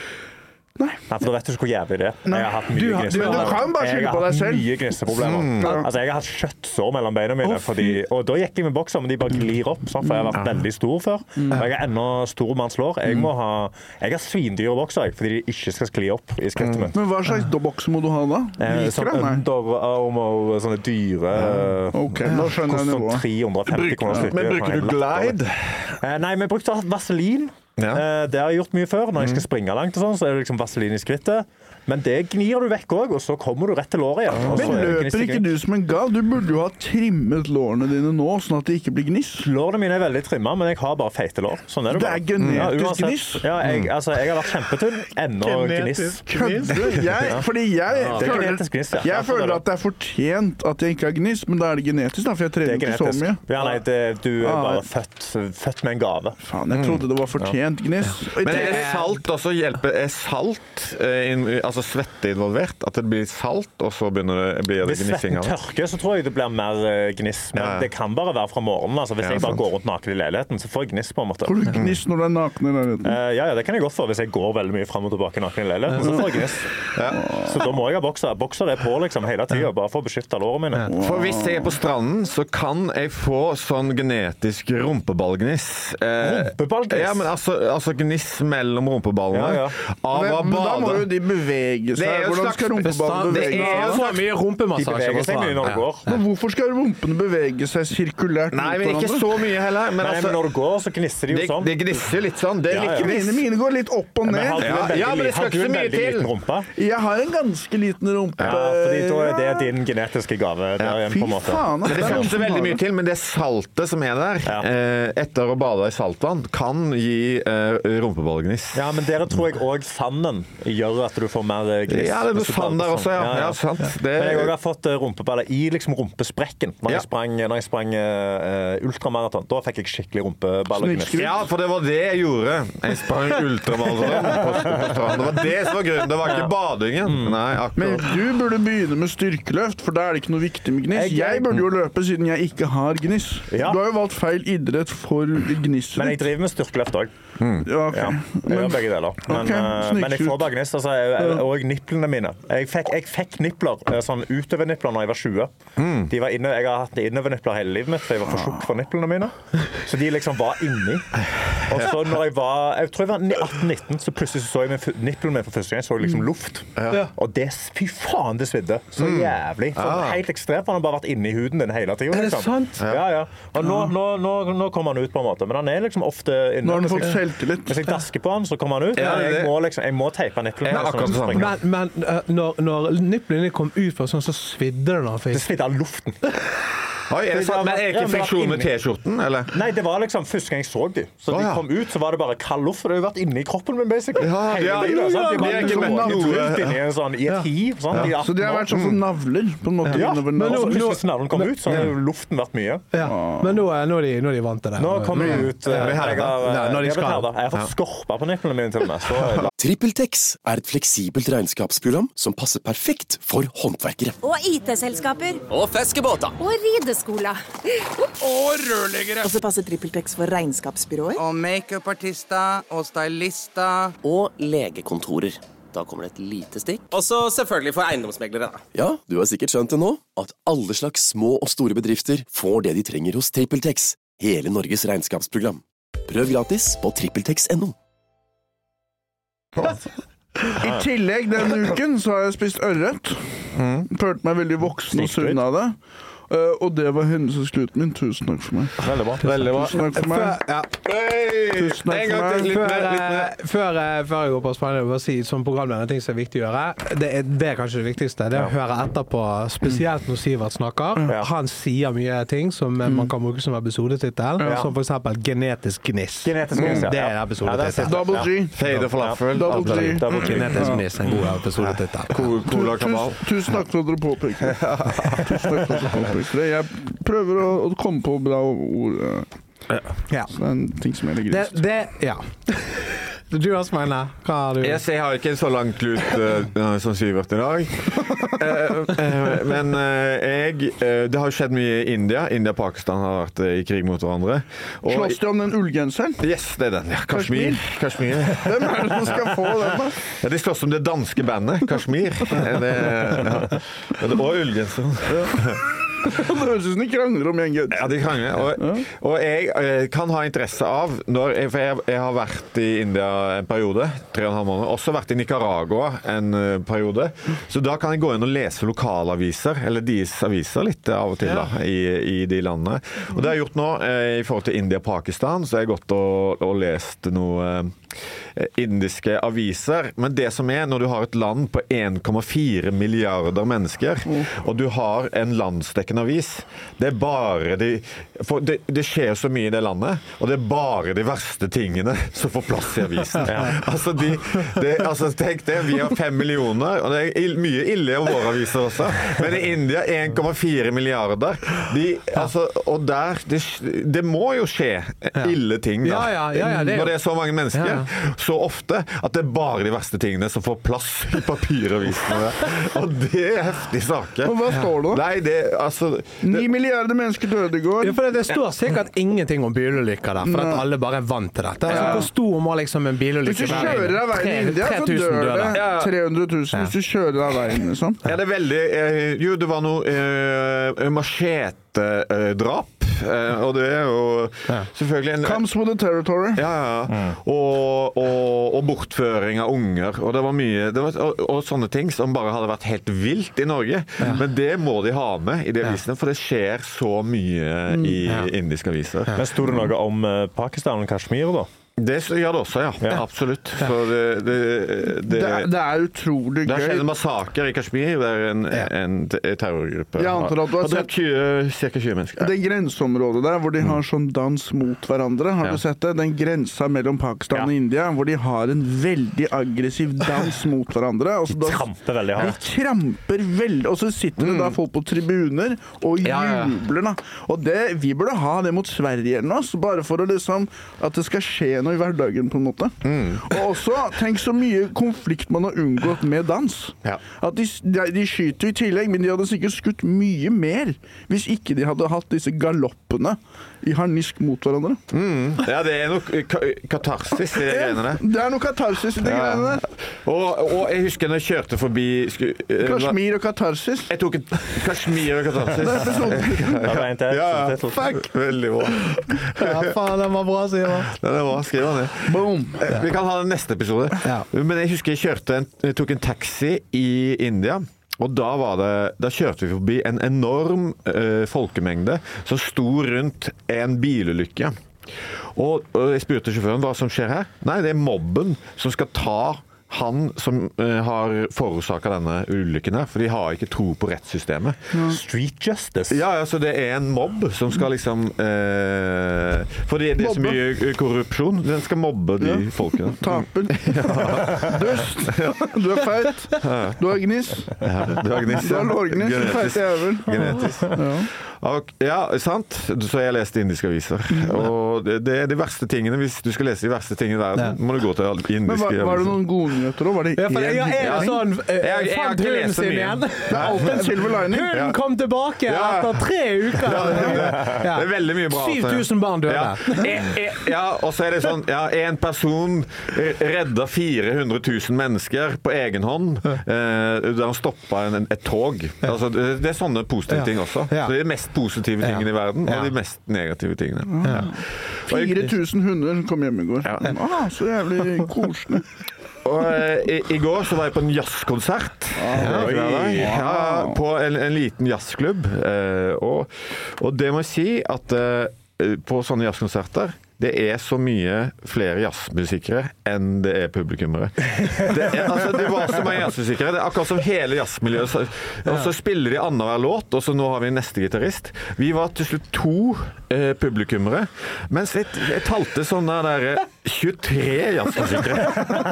Nei. Nei, for da vet du ikke hvor jævlig det er. Nei. Jeg har hatt mye Du har- gnisseproblemer. Men du kan bare skylde på deg selv. Jeg har hatt mye gnisseproblemer. Altså, jeg har hatt kjøttsår mellom beina mine, Å, fy. fordi, og da gikk jeg med bokser, men de bare glir opp, sånn, for jeg har vært veldig stor før. Og jeg er ennå stor manns lår. Jeg må ha, jeg har svindyre bokser, jeg, fordi de ikke skal skli opp i skrittet mitt. Men hva slags bokser må du ha da? Eh, Liker Sånn det? Nei. underarmer, sånne dyre Ok, nå skjønner jeg koster nivået. tre hundre og femti kroner stykket. Men bruker du Glide? Eh, Nei, vi brukte vaselin. Ja. Eh, Det har jeg gjort mye før. Når jeg skal springe langt, og sånn, så er det liksom vaselin i skrittet. Men det gnir du vekk òg, og så kommer du rett til låret igjen. og så Men er det løper gnist i ikke gnist. du som en gal? Du burde jo ha trimmet lårene dine nå, sånn at det ikke blir gniss. Lårene mine er veldig trimma, men jeg har bare feite lår. Sånn er det Det bare. er genetisk uansett. gniss. Ja, jeg, altså, jeg har vært kjempetynn. Ennå gniss. Kødder du? Jeg, fordi jeg Det er føler, genetisk gniss, ja. jeg Derfor er føler det- at det er fortjent at jeg ikke har gniss, men da er det genetisk, da, for jeg Det trener er ikke så genetisk. mye. Ja, nei, det, du er Ah. bare født, født med en gave. Faen, jeg trodde det var fortjent gniss. Og i Men tillegg- er salt også hjelper? Er salt, eh, in, altså svette involvert? At det blir salt, og så begynner det, blir det Hvis gnissing svetten av det? tørker, så tror jeg det blir mer eh, gniss. Men Ja, ja. det kan bare være fra morgenen. Altså, hvis Ja, jeg bare sant. går rundt naken i leiligheten, så får jeg gniss, på en måte. Får du gniss når du er naken i leiligheten? Eh, ja, ja, det kan jeg godt få hvis jeg går veldig mye fram og tilbake naken i leiligheten. Så får jeg gniss. Så da må jeg ha bokser. Bokser er på liksom hele tida, bare for å beskytte lårene mine. For hvis jeg er på stranden, så kan jeg få sånn genetisk rumpeballgniss. Eh, Rumpeballgniss? Ja, men altså, altså gniss mellom rumpeballene. Ja, ja. Av å Men, men da må bade. jo de bevege Det er seg. jo Hvordan slags- skal rumpeballene Det bevege er seg? jo Så mye De rumpemassasje beveger på seg mye når du stranden. går. Men hvorfor skal rumpene bevege seg sirkulært Nei, mot men ikke hverandre? så mye heller. Men Nei, altså, men når du går, så gnisser de jo det, sånn. det gnisser litt sånn. Det er Ja, litt ja. gniss. Mine, mine går litt opp og Men ned. har du en Ja, veldig, ja, men det skal har du ikke en så mye veldig til. liten rumpe? Jeg har en ganske liten rumpe. Ja, fordi da er det din genetiske gave. Der igjen, Fy på en måte. faen, Men det er skal noen ikke så som veldig har mye det. til, men det saltet som er der Ja. eh, etter å bade i saltvann, kan gi eh, rumpeballgniss. Ja, men dere tror jeg også sanden gjør at du får mer gniss. Ja, det er noe sand der også, ja. ja, ja. ja sant. Det... Men jeg har fått rumpeballer i liksom rumpesprekken når, ja. jeg sprang, når jeg sprang uh, ultramaraton. Da fikk jeg skikkelig rumpeballergniss. Ja, for det var det jeg gjorde. Jeg sprang ultramaraton på, på stranden. Det var det som var grunnen. Det var ikke badingen. Mm. Nei, men du burde begynne med styrkeløft, for da er det ikke noe viktig med gniss. Jeg, jeg burde jo løpe siden jeg ikke har gniss. Ja. Du har jo valgt feil idrett for gniss. Men jeg driver med styrkeløft også. Mm. Ja, okay. ja, jeg gjør begge deler. Men, okay. men jeg får bare gnist, altså, og nipplene mine. Jeg fikk, jeg fikk nippler, sånn utøvernipler når jeg var tjue. Mm. De var inne, jeg har hatt innovernippler hele livet mitt, for jeg var for tjukk for nipplene mine. Så de liksom var inni. Og så når jeg var, jeg tror jeg var atten nitten, så plutselig så jeg nipplen min for første gang, jeg så liksom luft. Ja. Og det, fy faen, det svidde. Så jævlig. Så ah. Helt ekstremt, for han har bare vært inne i huden din hele tiden. Liksom. Er det sant? Ja, ja. Og nå, nå, nå, nå kommer han ut på en måte, men han er liksom ofte inne. Nå har han fått selvtillit. Hvis jeg dasker på han, så kommer han ut. Ja, jeg, må liksom, jeg må teipe nipplene. Ja, akkurat sånn. Men, men uh, når, når nipplene kom ut fra sånn, så svidde det noe. Det svidde av luften. Oi, er det sant? Men er ikke friksjon med T-skjorten, eller? Nei, det var liksom første gang jeg så de. Så oh, ja. de kom ut, så var det bare kald luft, for det har jo vært inne i kroppen min, basically. Ja, ja, livet, ja, de var ikke med noe inni en sånn, i et hiv. Sånn, ja. Så de har vært sånn som navler, på en måte. Ja, men nå, hvis navlen kom ut, så har jo luften vært mye. Ja. Men nå er, nå er, de, nå er de vant til det. Nå kommer de ut. Uh, jeg har, ja, når de skal. Jeg har fått skorpa på nipplene mine til og med. Så, TrippelTex er et fleksibelt regnskapsprogram som passer perfekt for håndverkere. Og I T-selskaper. Og fiskebåter. Og rideskoler. Og rørleggere. Og så passer TrippelTex for regnskapsbyråer. Og make-up-artister og stylister. Og legekontorer. Da kommer det et lite stikk. Og så selvfølgelig for eiendomsmeglere. Ja, du har sikkert skjønt det nå, at alle slags små og store bedrifter får det de trenger hos TrippelTex. Hele Norges regnskapsprogram. Prøv gratis på trippeltex punktum no. I tillegg denne uken så har jeg spist ørret. Mm. Følte meg veldig voksen og sunn av det. Uh, og det var hendelseskluten min. Tusen takk for meg. Veldig bra. Veldig bra. Tusen takk for meg. Før, ja. Tusen takk for meg. Før, før, før, før jeg går på Spania, vil jeg si som programleder en ting som er viktig å gjøre. Det er, det er kanskje det viktigste. Det er å høre etterpå, spesielt når Sivert snakker. Ja. Han sier mye ting som man kan bruke som episodetittel, ja. Som for eksempel genetisk gniss. Genetisk gniss, ja. Det er episodetittel. Ja, Double G. Fade falafel. Double G. Double Genetisk gniss, en god episodetittel. Cola kabal. Tusen takk for at dere påpeker. Tusen takk for at dere påpeker. Jeg prøver å, å komme på bra ord. Ja. Så det er en ting som jeg legger ut. Det, det, ja. Du også, mener. Hva har du? Yes, jeg har ikke en så lang klut uh, som Sivert i dag. uh, uh, men uh, jeg uh, det har jo skjedd mye i India. India og Pakistan har vært uh, i krig mot hverandre. Og, slåss du om den ullgenseren? Yes, det er den. Ja, Kashmir. Kashmir. Hvem er det som skal få den, da? Ja, de slåss om det danske bandet, Kashmir. det, ja. Og ullgenseren. Ja. Det høres ut som de krangler om en gutt. Ja, de krangler. Og, ja. og jeg, jeg kan ha interesse av, når jeg, for jeg, jeg har vært i India en periode, tre og en halv måned, også vært i Nicaragua en periode, så da kan jeg gå inn og lese lokalaviser, eller deres aviser litt av og til da, i, i de landene. Og det har jeg gjort nå, i forhold til India og Pakistan, så jeg har gått og, og lest noe indiske aviser, men det som er når du har et land på en komma fire milliarder mennesker, og du har en landsdekkende avis, det er bare de, for det, det skjer så mye i det landet, og det er bare de verste tingene som får plass i avisen. Ja. Altså, de, de, altså tenk det, vi har fem millioner, og det er ill, mye ille i våre aviser også, men i India en komma fire milliarder, de, altså, og der, det, det må jo skje ille ting da, ja, ja, ja, ja, det er jo, når det er så mange mennesker, ja, ja. Så ofte at det er bare de verste tingene som får plass i papiravisene. Og det er heftige saker. Og hva står det da? Nei, det, altså... Ni milliarder mennesker døde i går. Ja, for det står sikkert ingenting om bilulykker der, for at alle bare er vant til dette. Altså, hvor stor må liksom en bilulykke være? Hvis du kjører av veien i India, så dør det tre hundre tusen hvis du kjører av veien, liksom. Ja, det er veldig... Eh, jo, det var noe eh, machete-drap. Eh, og det er jo selvfølgelig en... Comes with the territory. Ja, ja. Mm. Og, og, og bortføring av unger. Og det var mye... Det var, og, og sånne ting som bare hadde vært helt vilt i Norge. Ja. Men det må de ha med i de avisene, for det skjer så mye i ja. indiske aviser. Men stod det noe om Pakistan og Kashmir da? Det gjør det også, ja. ja. Absolutt. Så det, det, det, det, er, det er utrolig gøy. Det har skjedd en massaker i Kashmir, der en, ja. en terrorgruppe Jeg antar at du har sett cirka tjue mennesker. Det grenseområdet der, hvor de har sånn dans mot hverandre, har ja. du sett det? Den grensa mellom Pakistan ja. og India, hvor de har en veldig aggressiv dans mot hverandre. Og så de tramper veldig hardt. De tramper veldig, og så sitter det mm. da folk på tribuner og ja, jubler. Da. Og det, vi burde ha det mot Sverige eller noe, bare for å liksom, at det skal skje noe i hverdagen på en måte. Mm. Og også, tenk så mye konflikt man har unngått med dans. Ja. At de, de, de skyter i tillegg, men de hadde sikkert skutt mye mer hvis ikke de hadde hatt disse galoppene i harnisk mot hverandre. Mm. Ja, det er noe katarsis i de greiene der. Det er noe katarsis i de ja. greiene der. Og, og jeg husker når jeg kjørte forbi... Sku, Kashmir og katarsis. Jeg tok et Kashmir og katarsis. Det er episoden. Ja, ja. ja. Fuck. Veldig bra. Ja, faen, den var bra, sier man. Den er bra, skriver han det. Boom. Vi kan ha den neste episode. Ja. Men jeg husker jeg kjørte en, jeg tok en taxi i India. Og da, var det, da kjørte vi forbi en enorm uh, folkemengde som sto rundt en bilulykke. Og, og jeg spurte sjåføren hva som skjer her. Nei, det er mobben som skal ta han som uh, har forårsaket denne ulykken her, for de har ikke tro på rettssystemet. Ja. Street justice. Ja, altså det er en mobb som skal liksom uh, for det, det er så mye korrupsjon. Den skal mobbe de ja. folkene. Tapen. Ja. Dust. Ja. Du er feit. Du er gnis. Ja, du er gnis. Du er lårgnis. Genetisk. Genetisk. Ja. Ja, sant. Så jeg leste indiske aviser. Og det, det er de verste tingene. Hvis du skal lese de verste tingene i verden, må du gå til indiske aviser. Men var, var det noen gode nyheter også? Var det ja, for jeg, jeg er sånn, uh, jeg, jeg fant hunden sin igjen. Det er alltid en silver lining. Hunden kom tilbake ja. etter tre uker. Ja, det, er, det er veldig mye bra. syv tusen barn døde. Ja. ja, og så er det sånn, ja, en person redder fire hundre tusen mennesker på egen hånd, uh, der han stoppet en, et tog. Altså, det er sånne positive ting også. Så det er mest positive tingene i verden, og de mest negative tingene. Ja. fire tusen hunder kom hjem i går. Ja. Ah, så jævlig koselig. Og i, i går så var jeg på en jazzkonsert. Ah, ja, på en, en liten jazzklubb. Og, og det må jeg si at på sånne jazzkonserter det er så mye flere jazzmusikere enn det er publikummere. Det, er, altså, det var så mange jazzmusikere. Det er akkurat som hele jazzmiljøet. Og så spiller de annenhver låt, og så nå har vi neste gitarist. Vi var til slutt to eh, publikummere, mens jeg, jeg talte sånne der tjuetre jazzmusikere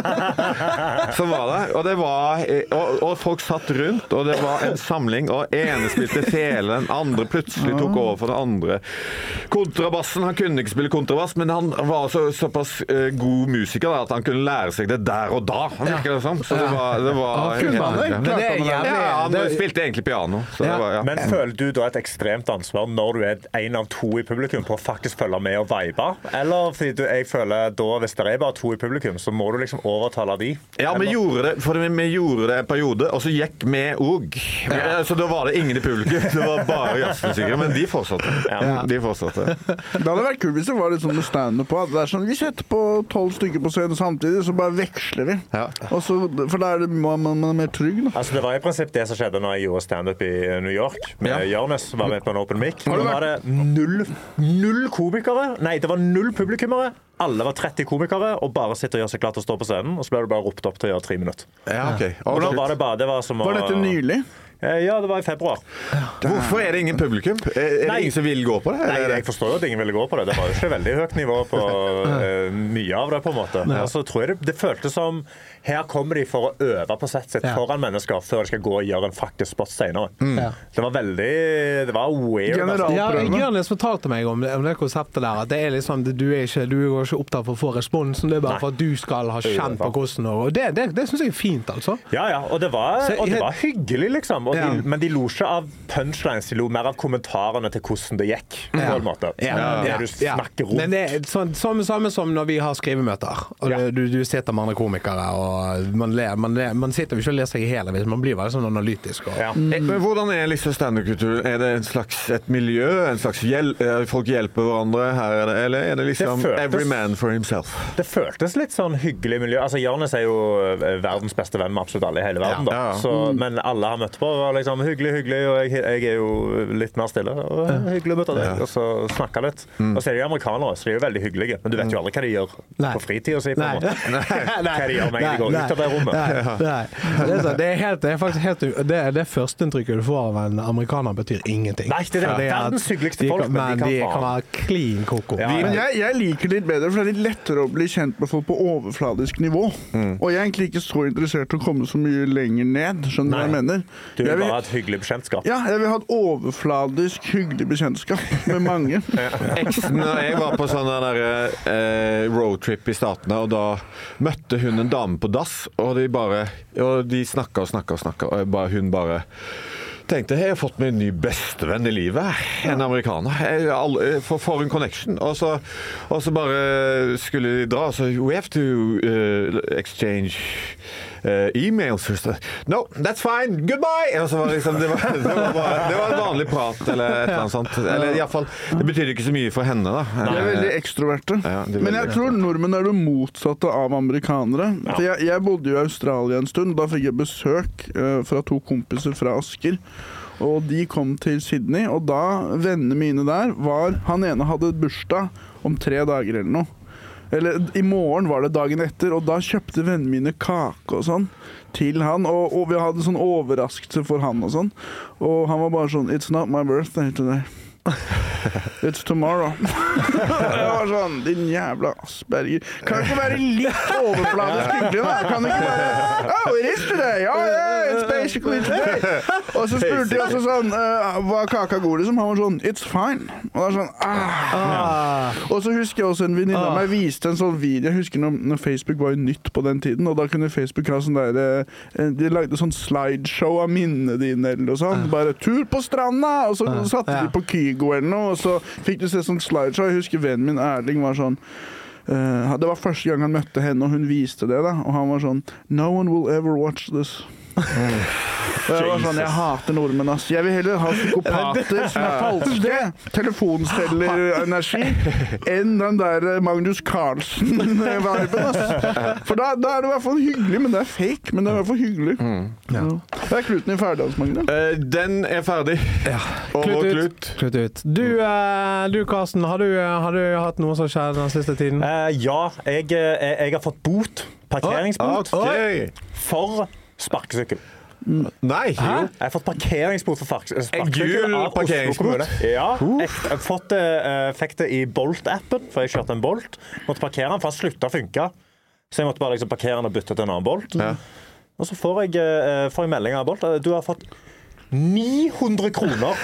som var der. Og, det var, og, og folk satt rundt, og det var en samling, og ene spilte fele, den andre plutselig tok over for den andre. Kontrabassen, han kunne ikke spille kontrabass, men han var så, såpass uh, god musiker da, at han kunne lære seg det der og da. Han virker det sånn. Så det var, det var ja. helt, helt, men det er jævlig. Ja, han det... spilte egentlig piano. Så ja. det var, ja. Men føler du da et ekstremt ansvar når du er en av to i publikum på å faktisk følge med og vibe? Eller fordi du, jeg føler da, hvis det er bare to i publikum, så må du liksom overtale de? Ja, vi gjorde det, for vi gjorde det en periode, og så gikk vi og. Ja. Så da var det ingen i publikum. Det var bare jazzmusikere, men de fortsatte. Ja. De fortsatte. Det hadde vært kult hvis det var litt sånn stand på at det er sånn, vi setter på tolv stykker på scenen samtidig, så bare veksler vi. Ja. Og så, for da er det, man, man er mer trygg. Da. Altså, det var i prinsipp det som skjedde når jeg gjorde stand-up i New York med ja. Jonas, var med på en open mic. Da var det null, null komikere. Nei, det var null publikummere. Alle var tretti komikere, og bare sitter og gjør seg klart til å stå på scenen, og så ble du bare ropt opp til å gjøre tre minutter. Ja, ok. Og da var det bare, det var som å... Var dette nylig? Ja, det var i februar. Hvorfor er det ingen publikum? Er det Nei. ingen som vil gå på det? Nei, jeg forstår jo at ingen ville gå på det. Det var jo ikke veldig høyt nivå på uh, mye av det, på en måte. Ja. Så tror jeg det, det føltes som her kommer de for å øve på sett sitt ja. foran mennesker før de skal gå og gjøre en faktisk spot senere. Mm. Ja. Det var veldig... Det var weird. Ja, Jørnes fortalte meg om det, om det konseptet der, at det er liksom, du er ikke, du er ikke opptatt for å få responsen, det er bare Nei. for at du skal ha kjent på hvordan, og det, det, det synes jeg er fint, altså. Ja, ja, og det var, og det var hyggelig, liksom. Og de, men de lo ikke av punchlines, de lo mer av kommentarene til hvordan det gikk, på en måte. Ja. Ja. Det du snakker rundt. Men det er sånn, samme, samme som når vi har skrivemøter, og ja. du, du sitter med andre komikere, og man, ler, man, ler, man sitter jo ikke og leser i hele, hvis man blir veldig sånn analytisk. Og... Ja. Mm. Men hvordan er liksom stand-up-kultur? Er det en slags et miljø, en slags hjel folk hjelper hverandre her, er det, eller er det liksom det føltes, every man for himself? Det føltes litt sånn hyggelig miljø. Altså, Jonas er jo verdens beste venn med absolutt alle i hele verden, da. Ja. Ja. Så, men alle har møtt på var liksom hyggelig, hyggelig, og jeg, jeg er jo litt mer stille. Og hyggelig å møte deg, og så snakke litt. Og så er de amerikanere, så de er jo veldig hyggelige. Men du vet jo aldri hva de gjør Nei. på fritiden si, på en måte. Hva de gjør med de går Nei. ut av det rommet. Nei. Nei. Det, er så, det, er helt, det er faktisk helt det, det førsteinntrykket du får av en amerikaner betyr ingenting. Nei, det er det verdens hyggeligste folk, de, men de kan, de kan, kan være clean koko. Ja, Men jeg, jeg liker det litt bedre, for det er litt lettere å bli kjent med folk på overfladisk nivå. Mm. Og jeg er egentlig ikke så interessert i å komme så mye lenger ned, skjønner du hva jeg mener? Du vil jeg vil, bare ha et hyggelig bekjentskap. Ja, jeg vil ha et overfladisk hyggelig bekjentskap med mange. Eksen, jeg var på sånn der eh, roadtrip i Statene, og da møtte hun en dame på dass, og de bare, og de snakket og snakket og snakket, og bare, hun bare tenkte, jeg har fått meg en ny bestevenn i livet, en amerikaner, jeg, alle, for, for en connection, og så, og så bare skulle de dra, så we have to uh, exchange uh, emails first. No, that's fine, goodbye! Og så var liksom, det var, det var, bare, det var en vanlig prat, eller et eller annet sånt. Eller i hvert fall, det betyr ikke så mye for henne, da. De er veldig ekstroverte. Ja, de er Men jeg veldig tror nordmenn er det motsatte av amerikanere. For jeg, jeg bodde jo i Australia en stund, da fikk jeg besøk uh, fra to kompiser fra Asker. Og de kom til Sydney, og da vennene mine der var, han ene hadde bursdag om tre dager eller noe. Eller i morgen var det dagen etter, og da kjøpte vennene mine kake og sånn til han, og, og vi hadde sånn overraskelse for han og sånn. Og han var bare sånn, it's not my birthday today. It's tomorrow. Det var sånn, din jævla Asperger. Kan du ikke være litt overfladisk hyggelig da? Kan du ikke bare, oh, it is today. Oh, yeah, it's basically today. Og så spurte jeg også sånn, uh, var kaka god liksom? Han var sånn, it's fine. Og da var sånn, ah. ah. Og så husker jeg også en venninne av meg viste en sånn video. Jeg husker når, når Facebook var jo nytt på den tiden, og da kunne Facebook ha sånn der, de lagde sånn slideshow av minnene dine eller noe sånt. Bare tur på stranda, og så satte de på Kygo eller noe, og så fikk du se sånn slideshow. Jeg husker vennen min Erling var sånn, uh, det var første gang han møtte henne, og hun viste det da, og han var sånn, no one will ever watch this. Mm. Og jeg var sånn, jeg hater nordmenn, ass. Jeg vil heller ha psykopater som er falske, telefonsteller-energi, enn den der Magnus Carlsen-viben, ass. For da, da er det i hvert fall hyggelig, men det er fake, men det er i hvert fall hyggelig. Mm. Ja. Det er kluten i ferdig, Hans Magne. Uh, den er ferdig. Ja. Klut ut. Klut. Klut ut. Du, uh, du Karsten, har du, har du hatt noe som skjer den siste tiden? Uh, ja, jeg, jeg, jeg har fått bot, parkeringsbot, oh, okay. for sparkesykkel. Mm. Nei, Hæ? Jeg har fått parkeringsbot for sparkesykkel. En gul parkeringsbot? Ja, jeg har fått, uh, fikk det i Bolt-appen, for jeg kjørte en Bolt. Måtte parkere den, for han sluttet å funke. Så jeg måtte bare liksom parkere den og bytte til en annen Bolt. Ja. Og så får jeg, uh, får jeg melding av Bolt. Du har fått ni hundre kroner.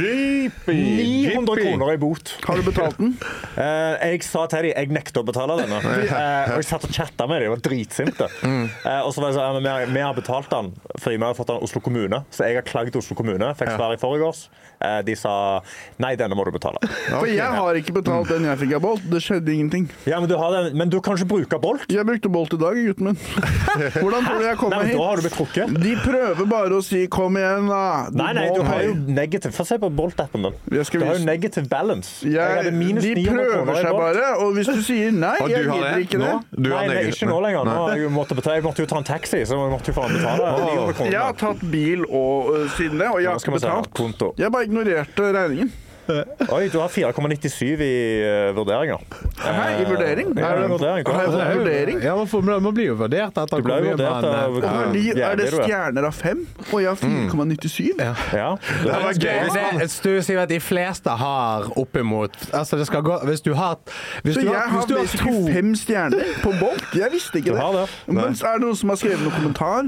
ni hundre kroner i bot. Har du betalt den? Uh, jeg sa til dem, jeg nekter å betale denne. Uh, og jeg satt og chattet med dem, jeg var dritsinte. Mm. Uh, og så var jeg sånn, vi, vi har betalt den, fordi vi har fått den av Oslo kommune. Så jeg har klaget til Oslo kommune, fikk svar i forrige års. Uh, de sa, nei, denne må du betale. For jeg har ikke betalt den jeg fikk av Bolt. Det skjedde ingenting. Ja, men du, har den, men du kan ikke bruke Bolt? Jeg brukte Bolt i dag, gutten min. Hvordan tror du jeg kommer nei, hit? Da har du blitt trukket. De prøver bare å si, kom igjen da. Du nei, nei, du har jo negativ. Få se på Bolt-appen din. Du har jo negative balance. Jeg, jeg de prøver seg bare, og hvis du sier nei, og jeg gidder ikke det. Nei, nei, ikke nå lenger. Nå, jeg, måtte betale, jeg måtte jo ta en taxi, så jeg måtte jo få han betale. Oh. Jeg har tatt bil og, uh, siden det, og jeg har ikke betalt. Jeg bare ignorerte regningen. Oi, du har fire komma nittisju i uh, vurderinger. Hæ, i vurdering? Ja, er det vurdering? Har jeg fått vurdering? Ja, man, får, man blir jo vurdert etter du ble jo vurdert av, uh, de, Er det stjerner av fem? Og jeg har fire komma nittisju? Ja. Ja. Det var gøy. Du sier at de fleste har oppimot altså det skal gå hvis du har hvis Så du jeg har, har hvis du har to fem stjerner på Bolt? Jeg visste ikke det. det. Men er det noen som har skrevet noen kommentar?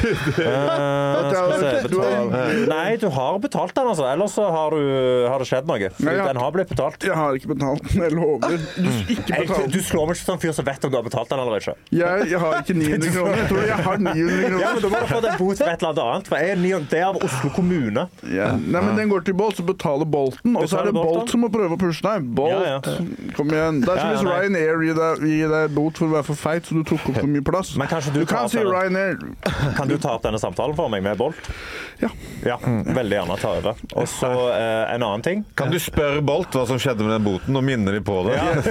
uh, jeg, du har, nei, du har betalt den, altså. Ellers så har, du, har det skjedd noe. Nei, den har blitt betalt. Jeg har ikke betalt den, jeg lover. Du, ikke betalt. Du slår meg ikke sånn fyr som vet om du har betalt den eller ikke. Jeg, jeg har ikke ni hundre kroner. Jeg tror jeg har ni hundre kroner. Ja, men da må du få den bot for et eller annet. For jeg er det er av Oslo kommune. Ja. Nei, men den går til Bolt, så betaler Bolten. Og så er det Bolt som må prøve å pushe deg. Bolt, ja, ja. Kom igjen. Det er som hvis Ryanair gir deg bot for å være for feit, så du tok opp for mye plass. Men kanskje du, du kan si Ryanair. Kan du ta opp denne samtalen for meg med Bolt? Ja. Ja, veldig gjerne ta over. Og så eh, en annen ting. Kan du spørre Bolt hva som skjedde med den boten, og minne de på det?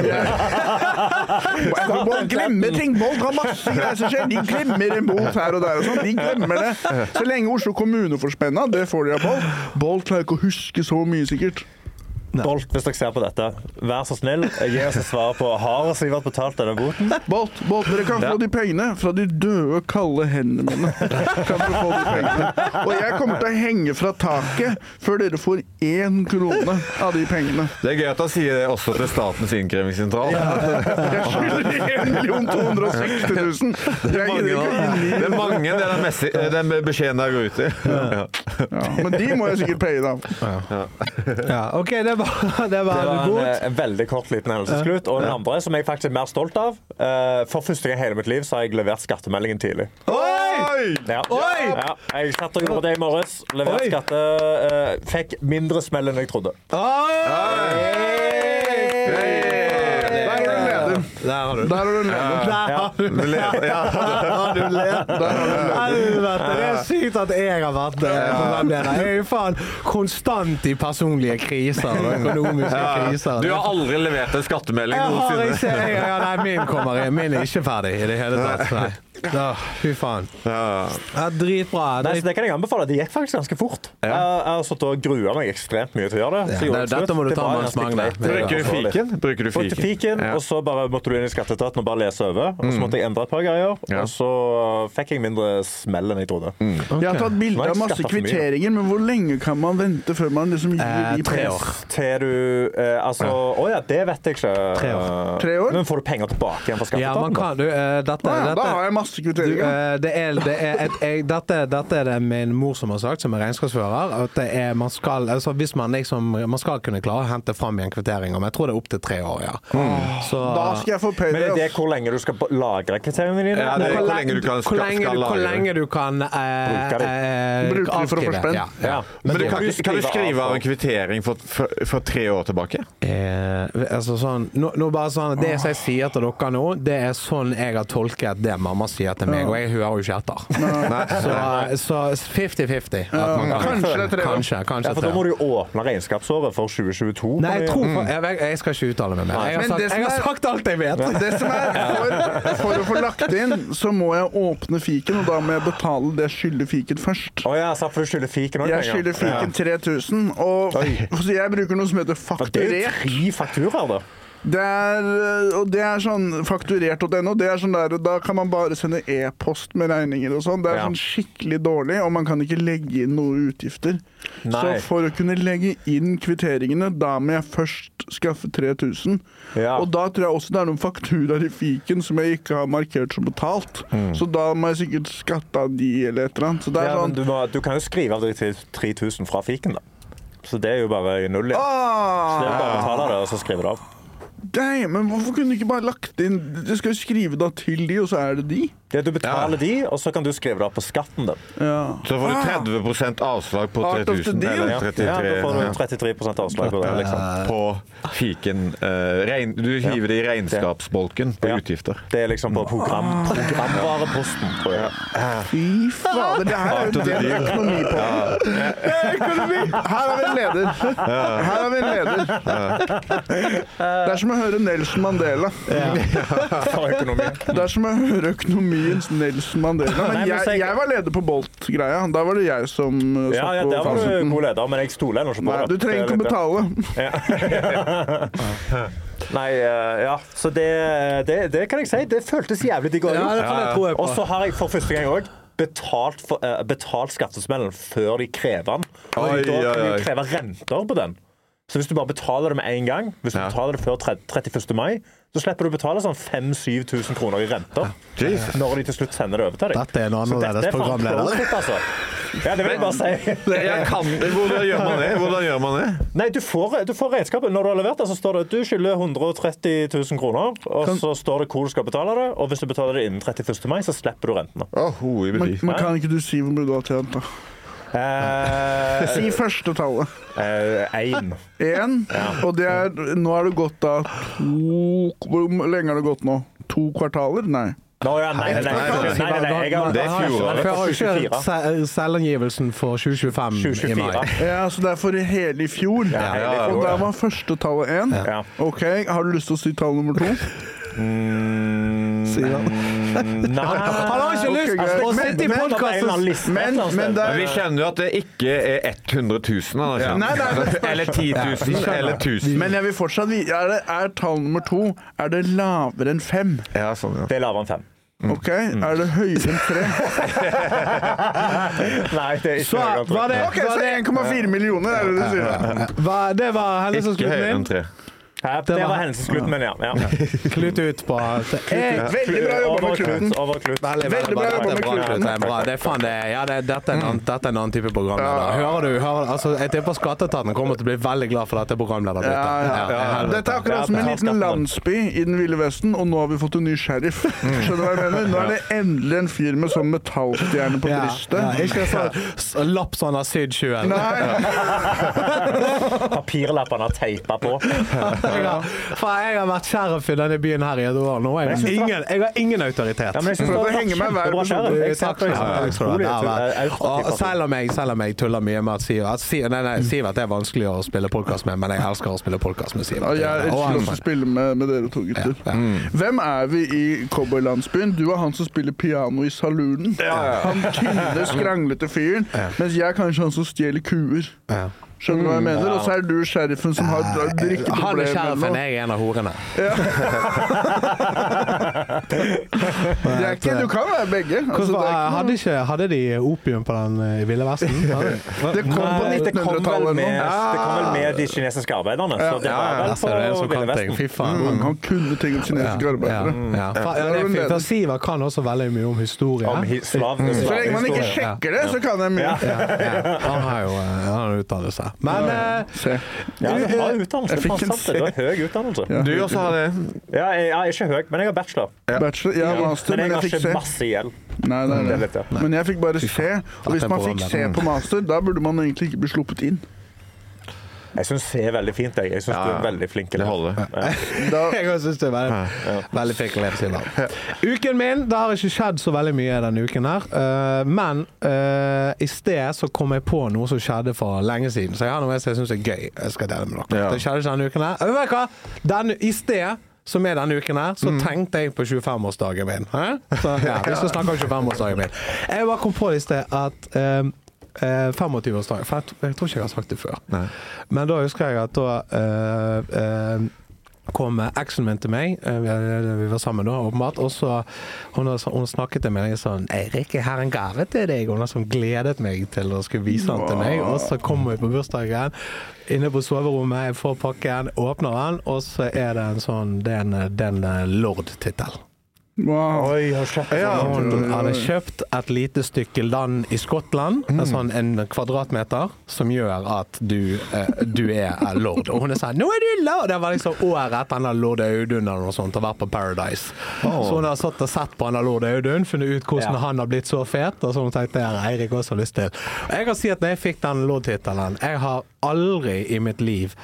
Bolt glemmer ting. Bolt har masse greier som skjer. De glemmer en bot her og der og sånn. De glemmer det. Så lenge Oslo kommune får spenna, det får de av Bolt. Bolt klarer ikke å huske så mye sikkert. Bolt, hvis dere ser på dette, vær så snill, gi oss et svar på har Sivert betalt denne boten? Bolt, Bolt, dere kan få de pengene fra de døde, kalde hendene mine. Kan dere få de pengene. Og jeg kommer til å henge fra taket før dere får én krone av de pengene. Det er gøy at han sier det også til Statens Innkrevingssentral. Jeg skylder en million to hundre og seksti tusen. Det er mange, det er mange det er messi, den beskjeden der går ut i. Ja. Ja, men de må jeg sikkert paye da. Ja. Ja, ok, det var Det var, det var en, en veldig kort liten hendelseslutt. Og den andre som jeg faktisk er mer stolt av. For første gang i hele mitt liv så har jeg levert skattemeldingen tidlig. Oi! Ja. Oi! Ja. Jeg satt og gjorde det i morges. Levert skatte. Fikk mindre smell enn jeg trodde. Oi! Der har du Der har du en leder. Der har du leder. Ja, der har du leder. Det er sykt at jeg har vært programleder. Jeg er jo faen konstant i personlige kriser og økonomiske kriser. Du har aldri levert en skattemelding Jeg har noensinne. ikke, jeg, ja, nei, min kommer inn. Min er ikke ferdig i det hele tatt. Nei. Ja, fy faen. Ja, dritbra. Nei, så det kan jeg anbefale. Det gikk faktisk ganske fort. Jeg har satt og grua meg ekstremt mye til å gjøre det. Så Ja, det- dette må du det ta var med ganske Magne. greit. Bruker du fiken? Bruker du Brukte fiken? fiken, Ja. og så bare måtte du inn i skatteetaten og bare lese over. Og så måtte jeg endre et par greier, Ja. og så fikk jeg mindre smell enn jeg trodde. Jeg har tatt bilder av masse kvitteringer, men hvor lenge kan man vente før man liksom gir Eh, de tre pres? år. Til du eh, Altså, å ja, det vet jeg ikke. Tre år. Tre år? Men får du penger tilbake igjen fra Ja, man skatteetaten? kan du, eh, dette, Å ja, da dette, har jeg masse du, kvitteringer. eh, det er, det er et, jeg, dette, dette er det min mor som har sagt, som er regnskapsfører, at det er, man skal, altså hvis man liksom, man skal kunne klare å hente fram i en kvittering, men jeg tror det er opp til tre år, ja. Så, Da skal jeg få Men er det payday. hvor lenge du skal lagre kvitteringene dine? Ja, det er hvor hvor lenge du kan hvor lenge, skal du- hvor lagre. lenge du kan eh, Bruke det. eh, Bruke det for å få avskrive. spenn. Ja, ja. Ja. Men du det kan, kan du kan du skrive skrive av av en kvittering for, for, for tre år tilbake? Eh, altså sånn, nå, nå bare sånn, det som jeg sier til dere nå, det er sånn jeg har tolket det mamma sier til meg, og jeg hører jo ikke etter. Så, så fifty fifty. at man kan- Kanskje det er tre år. Kanskje, kanskje Ja, for tre da må år. du jo åpne regnskapsåret for tjue tjueto. Nei, jeg tror jeg, jeg, jeg skal ikke uttale meg mer. Jeg har Men sagt, det som jeg har er- sagt alt jeg vet. Det som er, for, for å få lagt inn, så må jeg åpne fiken, og da må jeg betale det jeg skylder fiken først. Å ja, så for du skylder fiken også Jeg penger. skylder fiken tre tusen, og så jeg bruker noe som heter Det er jo fakturert. tre fakturaer, da. Det er, og det er sånn fakturert punkt no, det er sånn der, da kan man bare sende e-post med regninger og sånn. Det er Ja. sånn skikkelig dårlig, og man kan ikke legge inn noe utgifter. Nei. Så for å kunne legge inn kvitteringene, da må jeg først skaffe tre tusen. Ja. Og da tror jeg også det er noen fakturaer i fiken som jeg ikke har markert som betalt. Så da må jeg sikkert skatte av de eller et eller annet. Så det er Ja, men sånn du, må, du kan jo skrive av deg til tre tusen fra fiken, da. Så det er jo bare null igjen. Så det er bare å ah, betale det, og så skrive det av. Nei, men hvorfor kunne du ikke bare lagt inn Du skal jo skrive da til de, og så er det de. Ja, du betaler de, og så kan du skrive det av på skatten din. Ja. Så får du tretti prosent avslag på Art tre of the tusen. deal. Eller Ja, trettitre ja, da får du ja. trettitre prosent avslag på det, liksom. På fiken. eh, regn, du hiver det i regnskapsbolken på Ja. utgifter. Det er liksom på program, programvareposten, tror jeg. Fy fader, det her er jo den økonomi på. Her har vi en leder. Her har vi en leder. Det er som å høre Nelson Mandela. For økonomi. Det er som å høre økonomiens Nelson Mandela. Nei, Men men jeg, så- jeg var leder på Bolt-greia. Da var det jeg som uh, Ja, satt ja, på der var du fasiten. god leder, men jeg stoler ennå ikke på Nei, det. du trenger Det er ikke å litt det. betale. Nei, eh, ja, så det, det, det kan jeg si. Det føltes jævlig digg å Ja, gjøre. det kan jeg tro jeg på. Og så har jeg for første gang òg betalt, for, eh, betalt skattesmellen før de krever den. Og Oi, da kan oi, de oi. jo kreve renter på den. Så hvis du bare betaler det med en gang, hvis du Ja. betaler det før trettiførste mai, så slipper du å betale sånn fem til syv tusen kroner i renter Jesus. når de til slutt sender det over til deg. Dette er en Så dette annerledes er faen programleder. pro-tip, altså. Ja, det vil jeg bare si. Jeg kan, hvordan gjør man det? Hvordan gjør man det? Nei, du får, du får regnskapet. Når du har levert det, så står det at du skylder one hundre og tretti tusen kroner, og så står det hvor du skal betale det, og hvis du betaler det innen trettiførste mai, så slipper du rentene. Åh, ho, i Men, bedrift. men kan ikke du si hvor mye du har tjent, da? Eh, Si første tallet. eh, en. Én. Og det er, nå har det gått da to Hvor lenge har det gått nå? To kvartaler? Nei. Nå, ja, nei, nei, nei, nei, nei, nei, jeg har, det er fjoråret. For jeg har jo ikke se- selvangivelsen for tjue tjuefem i mai. Ja, så det er for hele i fjor. Ja, ja, ja. Og der var første tallet én. Ja. Ok, har du lyst til å si tall nummer to? Mm, Sier han. Nei. Han har ikke lyst greit. til å sitte i Men- podcasten. Men, men det Men vi skjønner jo at det ikke er hundre tusen, han har Nei, nei, skjønt. nei. Eller ti tusen, eller tusen. Men jeg vil fortsatt vite, er, det, er tall nummer to, er det lavere enn fem? Ja, sånn, ja. Det er lavere enn fem. Ok, er det høyere enn tre? Nei, det er ikke Så høyere enn tre. var det, Ok, så var det, en komma fire millioner er det du sier. var, det var Ikke hendelsesgruppen høyere enn min. tre. Hæ, Det var hendelsesglutten min, ja. ja. Klut ut på det er, Veldig bra jobba med Over kluten. klut, over klut. Veldig, veldig Veldig bra. bra Dette jobba er med bra, kluten. Knut. Det er bra. Det er faen det. Ja, det, dette, er en annen, dette er en annen type programleder. Hører du? Hører, altså, jeg tipper Skatteetaten kommer til å bli veldig glad for dette programlederbyttet. Ja, ja, ja. helvete. Dette er akkurat som en liten landsby i den ville vesten, og nå har vi fått en ny sheriff. Skjønner du hva jeg mener? Nå er det endelig en fyr med sånn metallstjerne på Ja, brystet. ja, ikke sånn lapp sånn har sydd sjøl. Nei, Papirlappene har teipet på. Jeg har, faen, jeg har vært sheriff i denne byen her i et år nå. Jeg har ingen, jeg har ingen autoritet. Ja, men jeg synes For det å var henge med hver kjempebra episode. skjerm. Jeg Takk satt skal du ha. Takk skal du ha. Det har vært- Og utrolig. selv om jeg, selv om jeg tuller mye med at Sivert Si- nei, nei, Sivert er vanskelig å spille podcast med, men jeg elsker å spille podcast med Sivert. og jeg Og elsker han- også å spille med, med dere to gutter. Hvem er vi i cowboylandsbyen? Du er han som spiller piano i saloonen. Han tynne, skranglete fyren, mens jeg er kanskje han som stjeler kuer. Ja. Skjønner du hva jeg mener? Og så er du sheriffen som har Han er drikkeproblemer. sheriffen, jeg er en av horene. Det er ikke, du kan være begge. Altså, Hvordan det, var- er hadde, ikke ikke, hadde de opium på den eh, i Ville Vesten? Hadde de? noe, det kom på Nei, det kom vel nittenhundretallet med, nå. det kom vel med de kinesiske arbeiderne, så det Ja, var ja, vel der ser du en på som Ville kan ting. Vesten. Fy faen. Han, han kunne ting om kinesiske Ja, arbeidere. ja. Fa- ja, det er fint, for Sivert kan også veldig mye om historie. Om hi- slav, Så lenge man ikke slavehistorie. sjekker det, så kan jeg mye. Ja, ja. Han har jo eh, han har utdannelse. Men eh, Se. Ja, du har utdannelse. Jeg fikk Faen, en sant det. Du har høy utdannelse. Ja. Du også har det. Ja, jeg, jeg er ikke høy, men jeg har bachelor. Bachelor, ja, master, Men men jeg har jeg fikk ikke se. masse gjeld. Nei, nei, Det er nei. litt, ja. Men jeg fikk bare se, og hvis man fikk se på master, da burde man egentlig ikke bli sluppet inn. Jeg synes det er veldig fint, jeg. Jeg synes du er veldig flink. Det holder. Da, jeg også synes det er veldig, veldig flink å leve Sivert. Uken min, det har ikke skjedd så veldig mye denne uken her. Eh, men eh, i sted så kom jeg på noe som skjedde for lenge siden. Så jeg har noe jeg synes er gøy. Jeg skal dele med dere. Ja. Det skjedde ikke denne uken her. Vet du hva? Denne, I sted som er denne uken her, så tenkte jeg på tjuefem-årsdagen min. Hæ? Så, ja, vi skal snakke om tjuefem-årsdagen min. Jeg bare kom på i sted at eh, eh, femogtyve-årsdagen, for jeg, jeg tror ikke jeg har sagt det før. Nei. Men da husker jeg at da eh, eh, kom eksen min til meg, eh, vi, vi var sammen da, åpenbart, og så hun, hun snakket til meg sånn, Eirik, jeg har en gave til deg, hun har sånn gledet meg til å skulle vise den til meg, og så kommer vi på bursdagen, inne på soverommet, jeg får pakken, åpner den, og så er det en sånn, det er en, det er en Lord-titel. wow. Oi, har du kjøpt Ja, sånn? hun hadde kjøpt et lite stykke land i Skottland, en sånn en kvadratmeter, som gjør at du, eh, du er lord. Og hun er sånn, nå er du lord! Det var liksom året etter han har lord Audun eller noe sånt, og vært på Paradise. Så hun har satt og sett på han har lord Audun, funnet ut hvordan Ja. han har blitt så fet, og så hun tenkte, det har Eirik også lyst til. Og jeg kan si at når jeg fikk den lord-titelen, jeg har aldri i mitt liv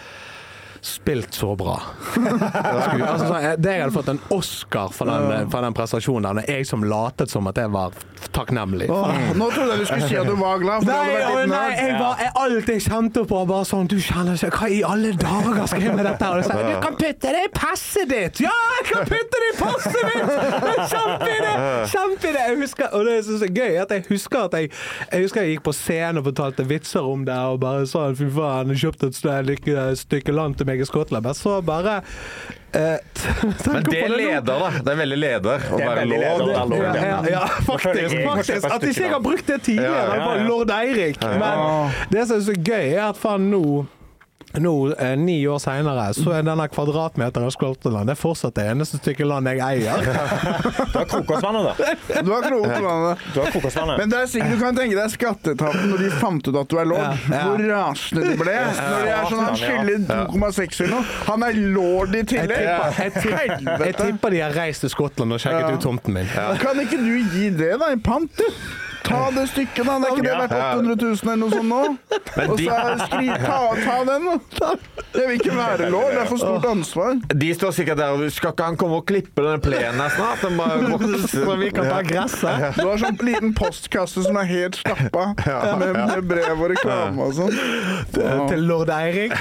spilt så bra. Skulle, altså, så, det jeg hadde fått en Oscar for den, for den prestasjonen der, når jeg som latet som at jeg var takknemlig. Åh, nå trodde jeg du skulle si at du var glad, for du Nei, hadde vært å, litt nei, nerd. jeg var, jeg, alt jeg kjente på bare sånn, du kjenner ikke, hva i alle dager skal jeg med dette? Og jeg sa, du kan putte det i passet ditt! Ja, jeg kan putte det i passet mitt! Kjempeidé! Kjempeidé! Jeg husker, og det synes jeg er gøy, at jeg husker at jeg, jeg husker jeg gikk på scenen og fortalte vitser om det, og bare sånn, fy faen, jeg kjøpte et stykke, stykke land til meg i Skottland, men så bare eh, Men det er leder, da. Det er veldig leder å Det er være veldig leder å lord. være lord, ja, ja, ja, faktisk, faktisk. At ikke jeg har brukt det tidligere, Ja, ja, på ja. lord Eirik. Men det som er så gøy, er at faen nå Nå, eh, ni år senere, så er denne kvadratmeteren av Skottland det er fortsatt det eneste stykke land jeg eier. Du har Kokosvannet, da. Du har klokt vannet. Du har Kokosvannet. Men det er sikkert du kan tenke deg skatteetaten når de fant ut at du er lord. Ja, ja. Hvor rasende de ble. Når de er sånn, han skylder to komma seks eller noe. Han er lord i Jeg tillegg. tipper, jeg, tipper, jeg Helvete. tipper de har reist til Skottland og sjekket Ja. ut tomten min. Kan ikke du gi det da, en pant, du? Ta det stykket da, det er ikke det verdt åtte hundre tusen eller noe sånt nå? Og så skri, ta, ta den da. Det vil ikke være lov, det er for stort ansvar. De står sikkert der, og skal ikke han komme og klippe den plenen her snart? Den bare vokser. Så vi kan ta gresset. Du har sånn liten postkasse som er helt slappa, med, med brev og reklame og sånn. Til Lord Eirik.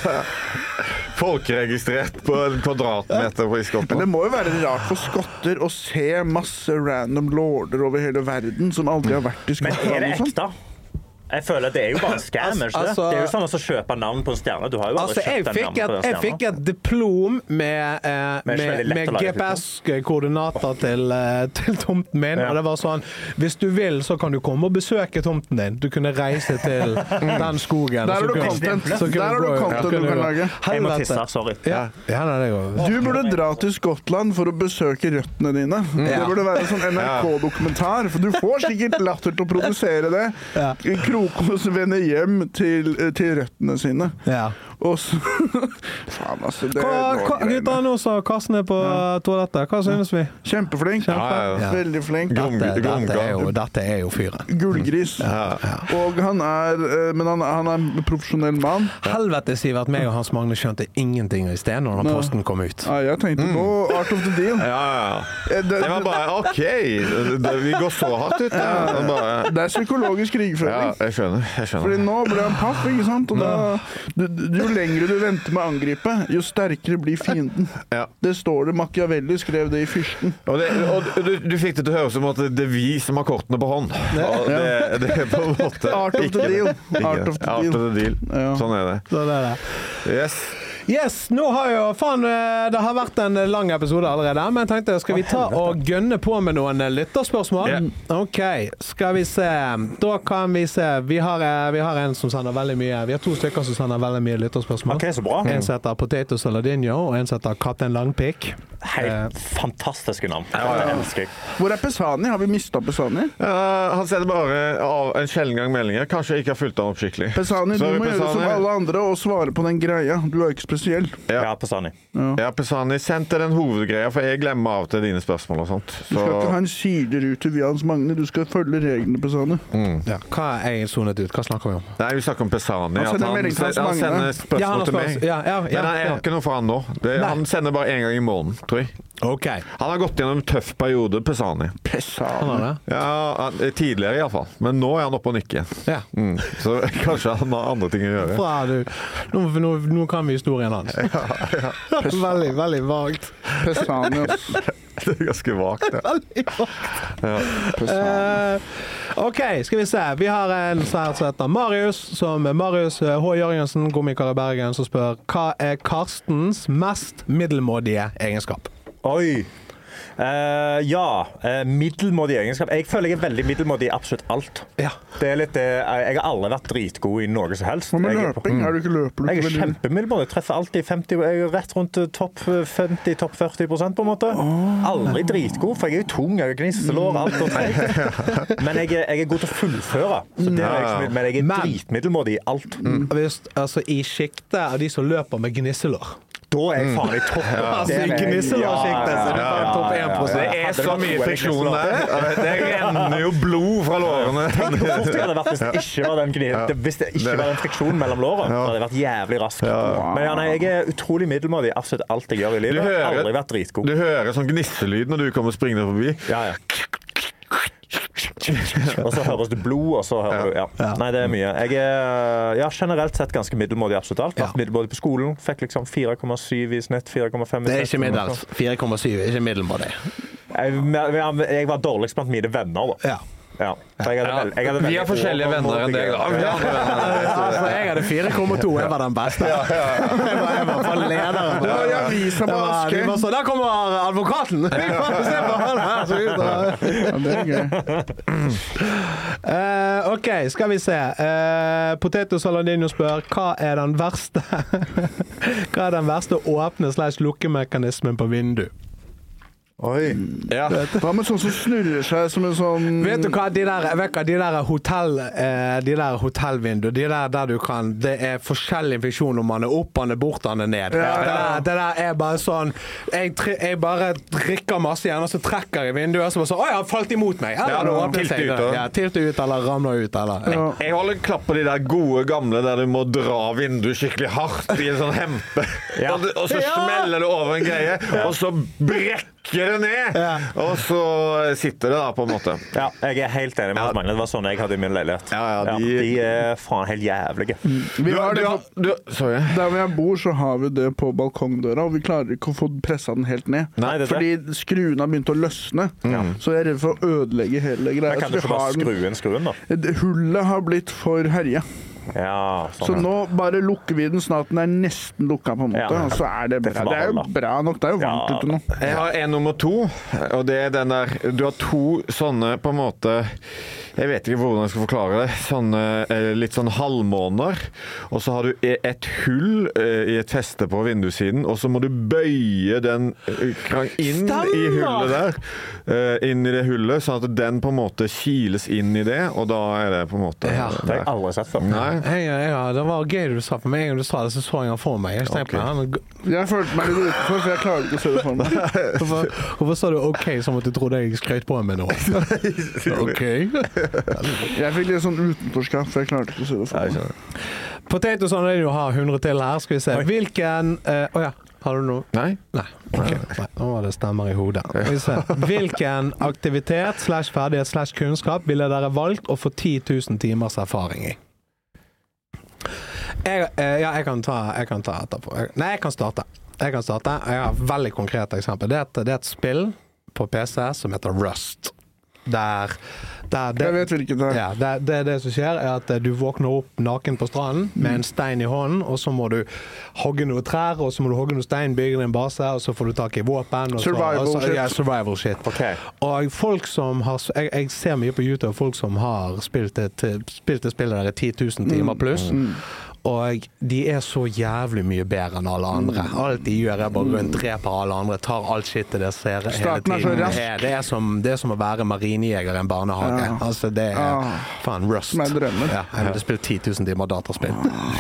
Folkeregistrert på en kvadratmeter på Skottland. Men det må jo være rart for skotter å se masse random lorder over hele verden som aldri har vært i Skottland. Men er det ekte? Jeg føler at det er jo bare en scam, ikke det? Altså, det er jo sånn å kjøpe navn på en stjerne. Du har jo aldri altså, kjøpt en navn på en stjerne. Jeg fikk et diplom med, eh, med, med G P S-koordinater til, eh, til tomten min, ja. Og det var sånn, hvis du vil, så kan du komme og besøke tomten din. Du kunne reise til den skogen. Der er du content. Der er du content du kan lage. Jeg må tisse, sorry. Ja. Ja, det går. Du burde dra til Skottland for å besøke røttene dine. Det burde være en sånn N R K-dokumentar, for du får sikkert latter til å produsere det. Ja. Krokos vender hjem til, til røttene sine. Ja. Og så... Faen, altså, det er gutter nå så Karsten er på ja. toalettet. Hva synes vi? Kjempeflink. Kjempe. Ja, ja. Veldig flink. Dette, dette, er jo, dette er jo fyren. Gullgris. Ja. Og han er, men han, han er en profesjonell mann. Helvete, Sivert, meg og Hans Magne skjønte ingenting i sted når posten kom ut. Ja, jeg tenkte på mm. Art of the Deal. Ja, ja. Det, det var bare, ok, det, vi går så hardt ut. Ja. Det, bare... det er psykologisk krigføring. Ja, jeg skjønner, jeg skjønner. Fordi nå ble han paff, ikke sant? Og da, du, du, jo lengre du venter med å angripe, jo sterkere blir fienden. Ja. Det står det, Machiavelli skrev det i Fyrsten. Og, det, og du, du fikk det til å høre som at det er vi som har kortene på hånd. Og det, det er på en måte... Art of the deal. Art of the deal. Art of the deal. Ja. Sånn er det. Sånn er det. Yes. Yes, nå har jo, faen, det har vært en lang episode allerede, men jeg tenkte, skal vi ta og gønne på med noen lytterspørsmål? Yeah. Ok, skal vi se, da kan vi se, vi har, vi har en som sender veldig mye, vi har to stykker som sender veldig mye lytterspørsmål. Ok, så bra. En som heter Potato Saladinho, og en som heter Kaptein Langpikk. Helt eh. fantastiske navn. Ja, ja. Det elsker jeg. Hvor er Pesani? Har vi mistet Pesani? Ja, han sender bare av en sjelden gang meldinger, kanskje jeg ikke har fulgt han opp skikkelig. Pesani, du må Pesani. Gjøre som alle andre og svare på den greia, du er ikke spesiell. Ja, ja Pesani. Ja. ja, Pesani, send til den hovedgreia, for jeg glemmer av til dine spørsmål og sånt. Så... Du skal ikke ha en siderute via Hans Magne, du skal følge reglene, Pesani. Mm. Ja. Hva er jeg sonet ut? Hva snakker vi om? Nei, vi snakker om Pesani. Han sender melding til Hans Magne. Han sender spørsmål ja, han til meg. Ja, ja, ja, Men jeg har ikke noe for han nå. Det, han sender bare en gang i måneden, tror jeg. Ok. Han har gått gjennom en tøff periode, Pesani. Pesani? Han ja, han, tidligere i hvert fall. Men nå er han oppe og nikker. Ja. Mm. Så kanskje han har andre ting å gjøre. Bra, du. Nå, nå, nå kan vi historien hans. Ja, ja. Veldig, veldig vagt. Pesani, det er ganske vagt, det. Veldig vagt. Ja. Uh, ok, skal vi se. Vi har en som heter Marius, som Marius H. Jørgensen, komiker i Bergen, som spør, hva er Karstens mest middelmådige egenskap? Oi! Uh, ja, uh, middelmådig egenskap. Jeg føler jeg er veldig middelmådig i absolutt alt. Ja. Det er litt, uh, jeg har aldri vært dritgod i noe som helst. Hva med jeg, løping? Er du ikke løper? Jeg er kjempemiddelmådig. Jeg treffer alltid femti, jeg er rett rundt topp femti, topp førti prosent på en måte. Oh. Aldri dritgod, for jeg er jo tung, jeg er gnisselår, alt og teit. Men jeg, jeg er god til å fullføre. Så det er jeg, men jeg er dritmiddelmådig i alt. Mm. Hvis, altså, i skiktet av de som løper med gnisselår, da er jeg faen i topp. Ja, altså, i gnisselårskiktet, så det er bare topp én prosent. Det er så mye friksjon der. Det renner jo blod fra lårene. Tenk hvor fort det hadde vært hvis det ikke var den, hvis det ikke var den friksjonen mellom lårene. Så hadde det vært jævlig raskt. Men ja, nei, jeg er utrolig middelmådig i absolutt alt jeg gjør i livet. Jeg har aldri vært dritgod. Du hører sånn gnisselyd når du kommer springende forbi. Ja, ja. Og så høres det blod, og så hører ja. du ja. Nei, det er mye. Jeg er ja, generelt sett ganske middelmådig i absolutt alt. Ja. Middelmådig på skolen. Fikk liksom fire komma syv i snitt, fire komma fem i snitt. Det er ikke middels. fire komma syv er ikke middelmådig. Jeg, jeg var dårligst blant mine venner, da. Ja. Ja. Jeg hadde vel, jeg hadde vi har forskjellige venner enn deg, da. Ja, altså, jeg hadde fire komma to, jeg var den beste. Ja, ja. Jeg var, jeg var for lederen. Det var jeg viser på Aske. Så der kommer advokaten. Vi får se på han her. Så ut, ja, det er gøy. Uh, ok, skal vi se. Uh, Potato Saladinho spør, hva er den verste hva er den verste åpne slash lukkemekanismen på vindu? Oi. Ja. Hva med sånn som snurrer seg som en sånn... Vet du hva, de der, vet du, de der hotell, eh, de der hotellvinduer, de der der du kan, det er forskjellig funksjon om man er opp, man er bort, man er ned. Ja, ja. Det, der, det der er bare sånn, jeg, tri, jeg bare drikker masse igjen, og så trekker jeg vinduet, og så bare sånn, åja, han falt imot meg. Eller, Ja, nå tilt åpner seg. ut, da. Ja, tilt ut, eller ramler ut, eller... Ja. Jeg holder klapp på de der gode gamle der du må dra vinduet skikkelig hardt i en sånn hempe. Ja. Og, og så smeller det over en greie, og så brekker det ned. Ja. Og så sitter det da på en måte. Ja, jeg er helt enig med Hans Magne. Det var sånn jeg hadde i min leilighet. Ja, ja, de... ja, de er faen helt jævlige. Vi har det, du, sorry. Der hvor jeg bor, så har vi det på balkongdøra, og vi klarer ikke å få presset den helt ned. Nei, det er fordi skruen har begynt å løsne. Mm. Så jeg er redd for å ødelegge hele greia. Men kan du ikke bare skru inn skruen, da? Hullet har blitt for herje. Ja, sånn, så nå bare lukker vi den snart den er nesten lukka på en måte, ja, og så er det bra. Det er jo bra nok, det er jo varmt ute nå. Jeg har en nummer to, og det er den der, du har to sånne på en måte, jeg vet ikke hvordan jeg skal forklare det, sånne litt sånn halvmåner, og så har du et hull i et feste på vindussiden, og så må du bøye den inn Stemmer. I hullet der, inn i det hullet, sånn at den på en måte kiles inn i det, og da er det på en måte... Ja, det har jeg aldri sett før. Nei. Hei, ja, det var gøy du sa for meg. Du sa det, så så jeg han for meg. Jeg, okay. han... jeg følte meg litt utenfor, for jeg klarer ikke å se det for meg. Hvorfor, hvorfor sa du ok, som at du trodde jeg skrøt på med noe? Ok. Jeg fikk litt sånn utenforskap, for jeg klarte ikke å se det for meg. Potato sånn er det du har hundre til her. Skal vi se. Hvilken... Å uh, oh, ja. Har du noe? Nei. Nei. Okay. Nei. Nå var det stemmer i hodet. Hvilken aktivitet slash ferdighet slash kunnskap ville dere valgt å få ti tusen timers erfaring i? Jeg, ja, jeg kan ta, jeg kan ta etterpå. Nei, jeg kan starte. Jeg kan starte. Jeg har et veldig konkret eksempel. Det er, et, det er et spill på P C som heter Rust. Der, der det, jeg vet hvilket det er. Ja, det, det, det som skjer er at du våkner opp naken på stranden med en stein i hånden, og så må du hogge noe trær, og så må du hogge noe stein, bygge en base, og så får du tak i våpen. Og survival så, og så, shit. Ja, survival shit. Okay. Og folk som har, jeg, jeg ser mye på YouTube, folk som har spilt et, spilt et spill der i ti tusen timer pluss, mm. Mm. Og de er så jævlig mye bedre enn alle andre. Alt de gjør er bare rundt dreper alle andre, tar alt skittet det ser hele tiden. Det er, det, er som, det er som å være marinejeger i en barnehage. Ja. Altså det er ah. faen Rust. Som er drømmen. Ja, jeg ville spilt ti tusen timer dataspill.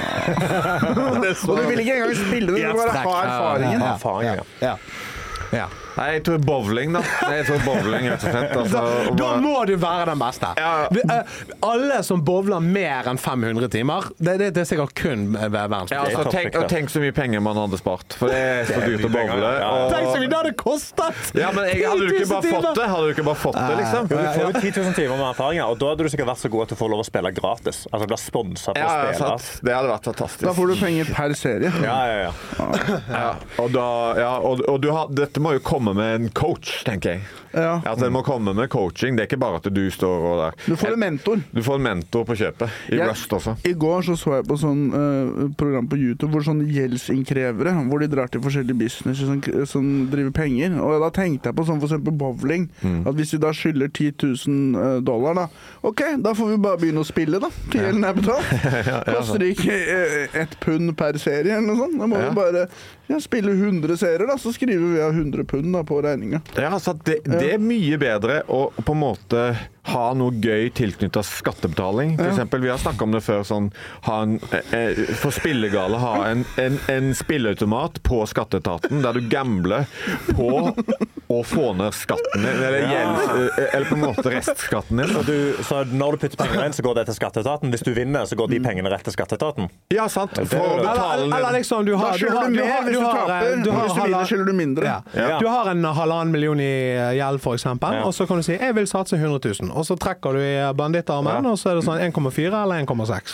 Ah. Og du vil ikke engang spille det, du vil bare ha erfaringen. Ja, erfaringen. Ja. Ja. Nei, jeg tror bowling da. Jeg tror bowling, rett og slett. Altså, da, da må du være den beste. Ja. Alle som bowler mer enn fem hundre timer, det, det, det er sikkert kun verdensspill. Ja, altså, tenk, og tenk så mye penger man hadde spart, for det er så dyrt å bowle. Ja. Og... Tenk så mye det hadde kostet! Ja, men jeg, hadde du ikke bare fått det? Hadde du ikke bare fått det, liksom? Jo, du får jo ti tusen timer med erfaringer, og da hadde du sikkert vært så god at du får lov å spille gratis. Altså, du blir sponset for ja, å spille. Sant. Det hadde vært fantastisk. Da får du penger per serie. Ja, ja, ja. ja. Og, da, ja, og, og du har, dette må jo komme med en coach, tenker jeg. Ja. Altså, det må komme med coaching. Det er ikke bare at du står og der. Du får en mentor. Du får en mentor på kjøpet. I jeg, Rust også. I går så, så jeg på sånn uh, program på YouTube hvor sånne gjeldsinnkrevere, hvor de drar til forskjellige business som, som driver penger. Og da tenkte jeg på sånn for eksempel bowling. Mm. At hvis vi da skylder ti tusen dollar, da, ok, da får vi bare begynne å spille, da. Til gjelden er betalt. ja, ja, koster ikke uh, ett pund per serie eller noe sånt. Da må ja. vi bare ja, spille hundre serier, da, så skriver vi av hundre pund da, på regninga. Ja, altså det, det er mye bedre å på en måte ha noe gøy tilknyttet skattebetaling. For eksempel, vi har snakket om det før, sånn, ha en, eh, for spillegale ha en, en, en spilleautomat på skatteetaten, der du gambler på å få ned skatten din, eller, gjeld, eller på en måte restskatten din. Så, du, så når du putter penger inn, så går det til skatteetaten. Hvis du vinner, så går de pengene rett til skatteetaten. Ja, sant. For å betale eller, eller liksom, du har, da skylder du mer hvis du taper, og hvis du vinner, skylder du mindre. Ja. Ja. Du har en halvannen million i gjeld, for eksempel, ja. og så kan du si, jeg vil satse hundre tusen, og så trekker du i bandittarmen, ja. og så er det sånn en komma fire eller en komma seks.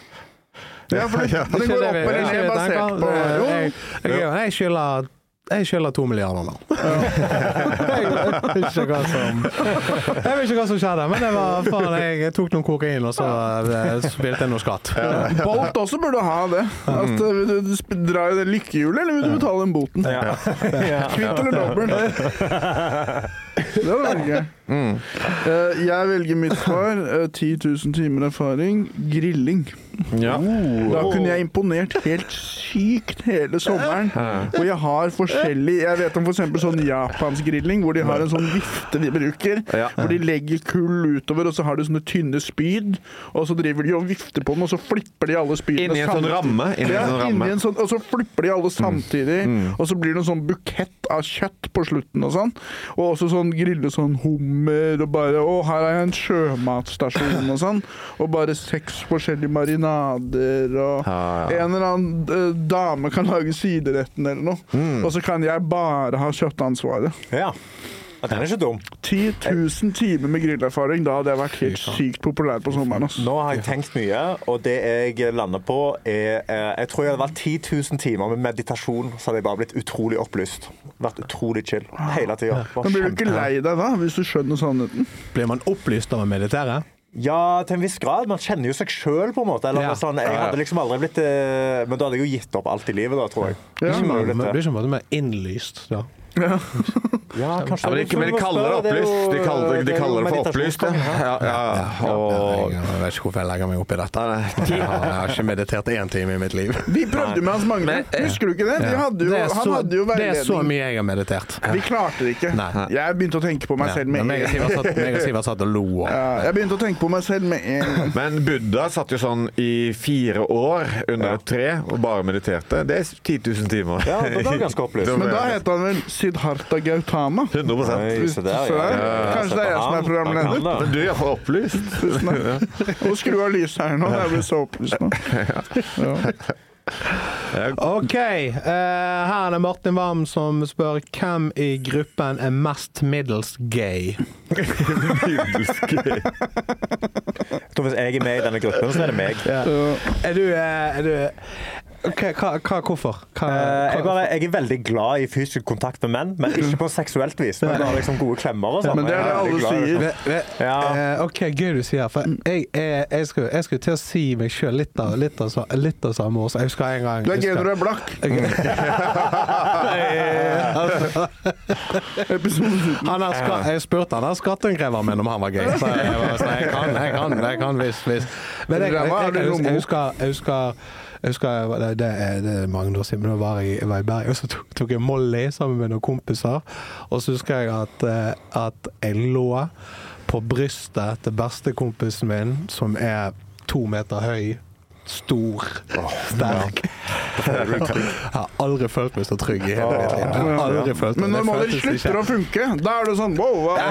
Ja, for det, ja. det går opp eller ned basert på... Jeg, jeg, jeg skylder Jeg skylder to milliarder nå. jeg, vet ikke hva som, jeg vet ikke hva som skjedde, men det var faen, jeg tok noen kokain, og så spilte jeg noe skatt. Bolt også burde ha det. At, vil du dra i det lykkehjulet, eller vil du betale den boten? Ja. Kvitt eller dobbelt? Det var veldig gøy. Mm. Uh, jeg velger mitt svar. Uh, ti tusen timer erfaring. Grilling. Ja. Oh. Da kunne jeg imponert helt sykt hele sommeren. Og jeg har forskjellig, jeg vet om for eksempel sånn japansk grilling, hvor de har en sånn vifte de bruker, ja. Hvor de legger kull utover, og så har de sånne tynne spyd, og så driver de og vifter på den, og så flipper de alle spydene inn i en sånn ramme. Inn i en sånn ramme. Ja, sånn, og så flipper de alle samtidig, mm. Mm. og så blir det en sånn bukett av kjøtt på slutten og sånn, og også sånn grille sånn hummer, og bare, å, her er jeg en sjømatstasjon og sånn, og bare seks forskjellige marinader, og ah, ja. En eller annen uh, dame kan lage sideretten eller noe, mm. og så kan jeg bare ha kjøttansvaret. Ja. Den er ikke dum. ti tusen timer med grillerfaring, da hadde jeg vært helt sykt populær på sommeren. Altså. Nå har jeg tenkt mye, og det jeg lander på er, jeg tror jeg hadde vært ti tusen timer med meditasjon, så hadde jeg bare blitt utrolig opplyst. Vært utrolig chill, hele tiden. Men blir du ikke lei deg da, hvis du skjønner sannheten? Blir man opplyst av å meditere? Ja, til en viss grad. Man kjenner jo seg selv på en måte. Eller, ja. Sånn, jeg hadde liksom aldri blitt... Men da hadde jeg jo gitt opp alt i livet da, tror jeg. Ja, men det blir ikke en måte mer innlyst da. Ja. Ja, kanskje. Ja, men, de, men de kaller det opplyst. De kaller, de kaller det for opplyst. Ja, ja, ja. Og... Jeg vet ikke hvorfor jeg legger meg opp i dette. Jeg har ikke meditert en time i mitt liv. Vi prøvde med hans mange. Husker du ikke det? De hadde jo, det, er så, han hadde jo veiledning. Det er så mye jeg har meditert. Vi klarte det ikke. Nei. Jeg begynte å tenke på meg selv med en gang. Jeg og Sivert satt og lo. Ja, jeg begynte å tenke på meg selv med en gang. Men Buddha satt jo sånn i fire år under et tre og bare mediterte. Det er ti tusen timer. Ja, det var ganske opplyst. Men da heter han vel Siddhartha Gautama. hundre prosent. Så der, ja. Ja. Kanskje det er jeg som er programleder. Men du er iallfall opplyst. Og skru av lyset her nå. Jeg blir så opplyst nå. Ja. Ok, uh, her er det Martin Wam som spør hvem i gruppen er mest middels gay? Middels gay? Jeg tror hvis jeg er med i denne gruppen, så er det meg. Ja. Er du... Er du Okay, hva, hva, hvorfor? Hva, hva? Jeg, bare, jeg er veldig glad i fysisk kontakt med menn, men ikke på seksuelt vis. Men bare liksom gode klemmer og sånn. Men det er det alle sier. Ve, ve, ja. uh, ok, gøy du sier. For jeg, jeg, jeg, skulle, jeg skulle til å si meg selv litt av, litt av, litt av samme år. Jeg husker en gang... Du er gøy når du er blakk. Han har ska, jeg spurte han har skatteinnkreveren min om han var gøy. Så jeg, var, så jeg kan, jeg kan, jeg kan visst, visst. Men jeg, jeg, jeg, jeg, jeg, jeg husker... Jeg husker Jeg husker, det, det, er, det er mange år siden, men da var jeg, jeg var i Bergen, og så tok, tok jeg Molly sammen med noen kompiser, og så husker jeg at, at jeg lå på brystet til bestekompisen min, som er to meter høy, stor, sterk. Jeg har aldri følt meg så trygg i hele mitt liv. Jeg har aldri følt meg. Men når Molly slutter å funke, da er det sånn, wow, hva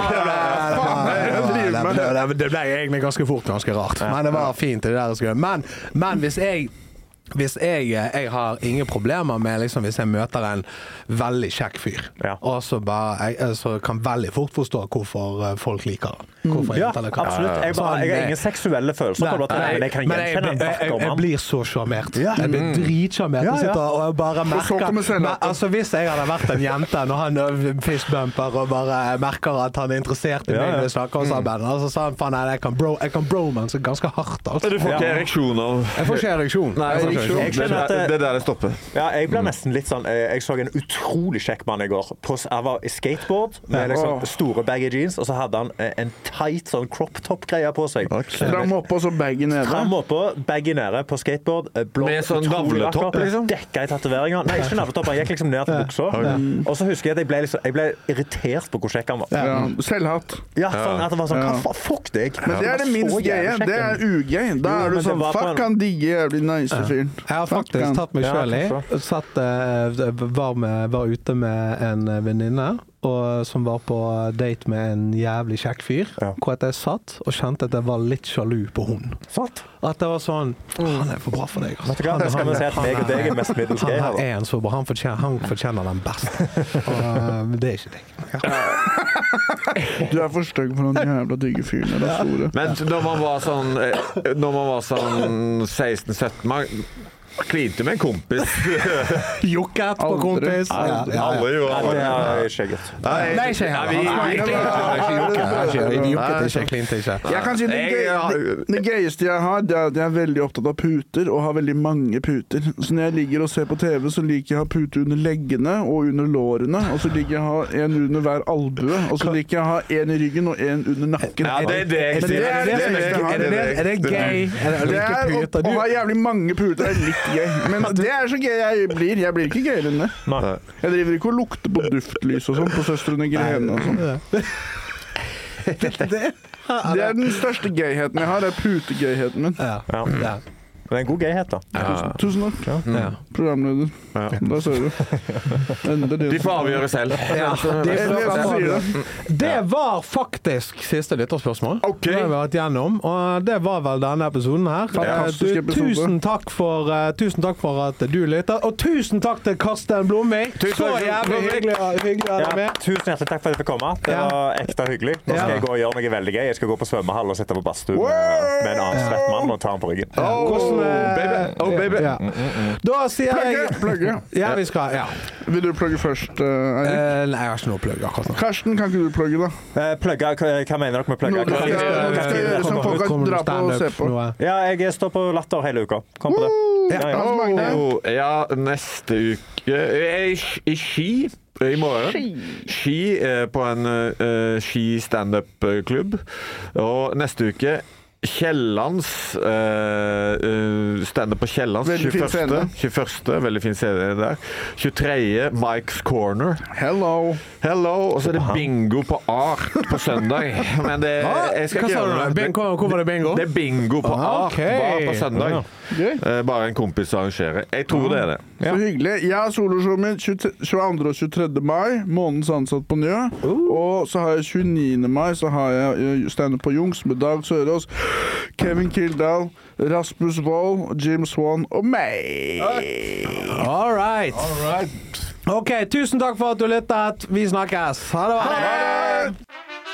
faen? Det ble egentlig ganske fort, ganske rart. Men det var fint det der jeg skulle. Men, men hvis jeg Hvis jeg, jeg har ingen problemer med liksom, hvis jeg møter en veldig kjekk fyr, ja. Og så, bare, jeg, så kan veldig fort forstå hvorfor folk liker hvorfor ja, absolutt. Jeg, bare, jeg har ingen seksuelle følelser på det, men jeg kan gjenkjenne en vakker mann. Jeg blir så charmert. Ja. Jeg blir dritsjarmert. Ja, ja. Og bare merker... Men, altså, hvis jeg hadde vært en jente, når han fistbumper og bare merker at han er interessert i meg, ja, ja. Vi snakker oss sammen, altså, så han, faen, jeg kan, bro, jeg kan bromance ganske hardt. Altså. Du får ikke ereksjon av... Jeg får ikke ereksjon. Nei, jeg det, at, det der det stopper. Ja, jeg ble nesten litt sånn, jeg så en utrolig kjekk mann i går. Jeg var i skateboard med liksom store baggy jeans, og så hadde han en tight sånn crop top-greie på seg. Stram opp og så baggy nede. Stram opp og baggy nede på skateboard. Blå, med sånn navletopp, liksom? Dekka i tatoveringer. Nei, ikke navletopp, han gikk liksom ned til buksa. Ja. Og så husker jeg at jeg ble, liksom, jeg ble irritert på hvor kjekk han var. Ja. Selvhatt. Ja, sånn at det var sånn, hva fuck deg? Men det er det minst gøye. Det er ugøy. Da er du sånn, fuck han digge jævlig nice fyren. Jeg har faktisk tatt meg selv i. Satt, var, med, var ute med en venninne og, som var på date med en jævlig kjekk fyr. Ja. Hvor jeg satt og kjente at jeg var litt sjalu på hun. Satt? At det var sånn, han er for bra for deg. Altså. Han, skal vi si at meg og deg er mest middels gøy. Han er en så bra. Han fortjener, han fortjener den best. Og det er ikke deg. Ja. Du er for støgg for noen jævla digge fyrene. Det er store. Men når man var sånn, når man var sånn seksten sytten, man Klinte med en kompis. Jokket på kompis. Ja, ja, ja. Alle jo. Det er ikke godt. Nei, ikke heller. vi- Han vi- klinte ikke jokket. Vi jokket ikke, klinte ikke. Jeg kan si det, Jeg- gøy, det, det gøyeste jeg har, det er at jeg er veldig opptatt av puter, og har veldig mange puter. Så når jeg ligger og ser på T V, så liker jeg å ha pute under leggene og under lårene, og så liker jeg å ha en under hver albue, og så liker jeg å ha en i ryggen og en under nakken. Ja, det er det jeg Er det, sier. er det, er det, er det, er det gøy? Er det å Det like er å, puter? å ha Du, jævlig mange puter er litt gøy, men det er så gøy jeg blir. Jeg blir ikke gøyere enn det. Nei. Jeg driver ikke og lukter på duftlys og sånn på Søstrene Grene og sånn. det, Det er den største gøyheten jeg har, det er putegøyheten min. ja. Ja. Ja. Det er en god gøyhet, da. Tusen, tusen takk, Ja. programleder. Ja. Der ser du. Endelig. De får avgjøre selv. Ja, det, Jeg vet hva du sier det. det var faktisk siste lytterspørsmål. Ok. Det har vi vært gjennom, og det var vel denne episoden her. Fantastisk Eh, du, episode. tusen, takk for, uh, tusen takk for at du lytter, og tusen takk til Karsten Blomvik. Tusen Så takk. jævlig hyggelig, hyggelig å ha Ja, deg med. tusen hjertelig takk for at jeg fikk komme. Det Ja. var ekte hyggelig. Nå skal Ja. jeg gå og gjøre noe veldig gøy. Jeg skal gå på svømmehall og sitte på badstue Wow! med, med en annen svett mann og ta han på ryggen. Hvordan, eh, baby. Oh, baby. Ja. Da sier jeg Plugge, plugge. Ja, vi skal Ja. Vil du plugge først, uh, Eirik? Eh, nei, jeg har ikke noe plugg akkurat nå. Karsten, kan ikke du plugge, da? Eh, Plugga, hva, hva mener dere med plugga? Noe du skal, Hva- du skal gjøre som folk kan dra på og se på. Noe. Ja, jeg står på Latter hele uka. Kom på det. Ja, ja. Hans Magne. Oh, ja, neste uke er i i Ski. I morgen. Ski eh, på en eh, ski stand-up-klubb. Og neste uke Kiellands uh, uh, Stand-up på Kiellands. Veldig fin scene. tjueførste. Veldig fin scene der. tjuetredje Mike's Corner. Hello. Hello. Og så er det bingo på Art på søndag. Men det jeg skal Hva ikke sa gjøre du? noe. Bingo, hvor var det bingo? Det er bingo på Ah, Art ok. bare på søndag. Gøy. Eh, Bare en kompis arrangerer. Jeg tror det er det. Så hyggelig. Jeg har soloshowet mitt tjueandre og tjuetredje mai, månedens ansatt på Njø. Og så har jeg tjueniende mai, så har jeg stand-up på Jungs med Dag Sørås, Kevin Kildahl, Rasmus Wold, Jim Swan og meg. All right. OK, tusen takk for at du lyttet. Vi snakkes. Ha det. Ha det.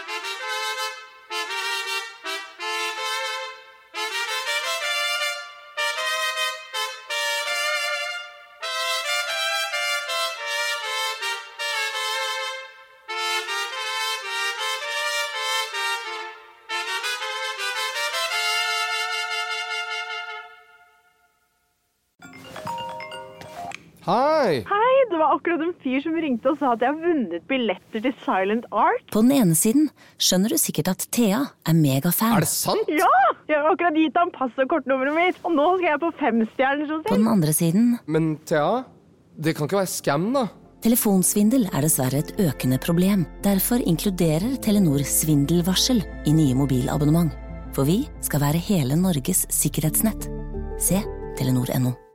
Hei! Hei, det var akkurat en fyr som ringte og sa at jeg har vunnet billetter til Silent Art. På den ene siden skjønner du sikkert at Thea er megafan. Er det sant? Ja! Jeg har akkurat gitt ham pass og kortnummeret mitt, og nå skal jeg på femstjerners På hotell. den andre siden, Men Thea, det kan ikke være scam, da. telefonsvindel er dessverre et økende problem. Derfor inkluderer Telenor svindelvarsel i nye mobilabonnement. For vi skal være hele Norges sikkerhetsnett. Se telenor punktum no.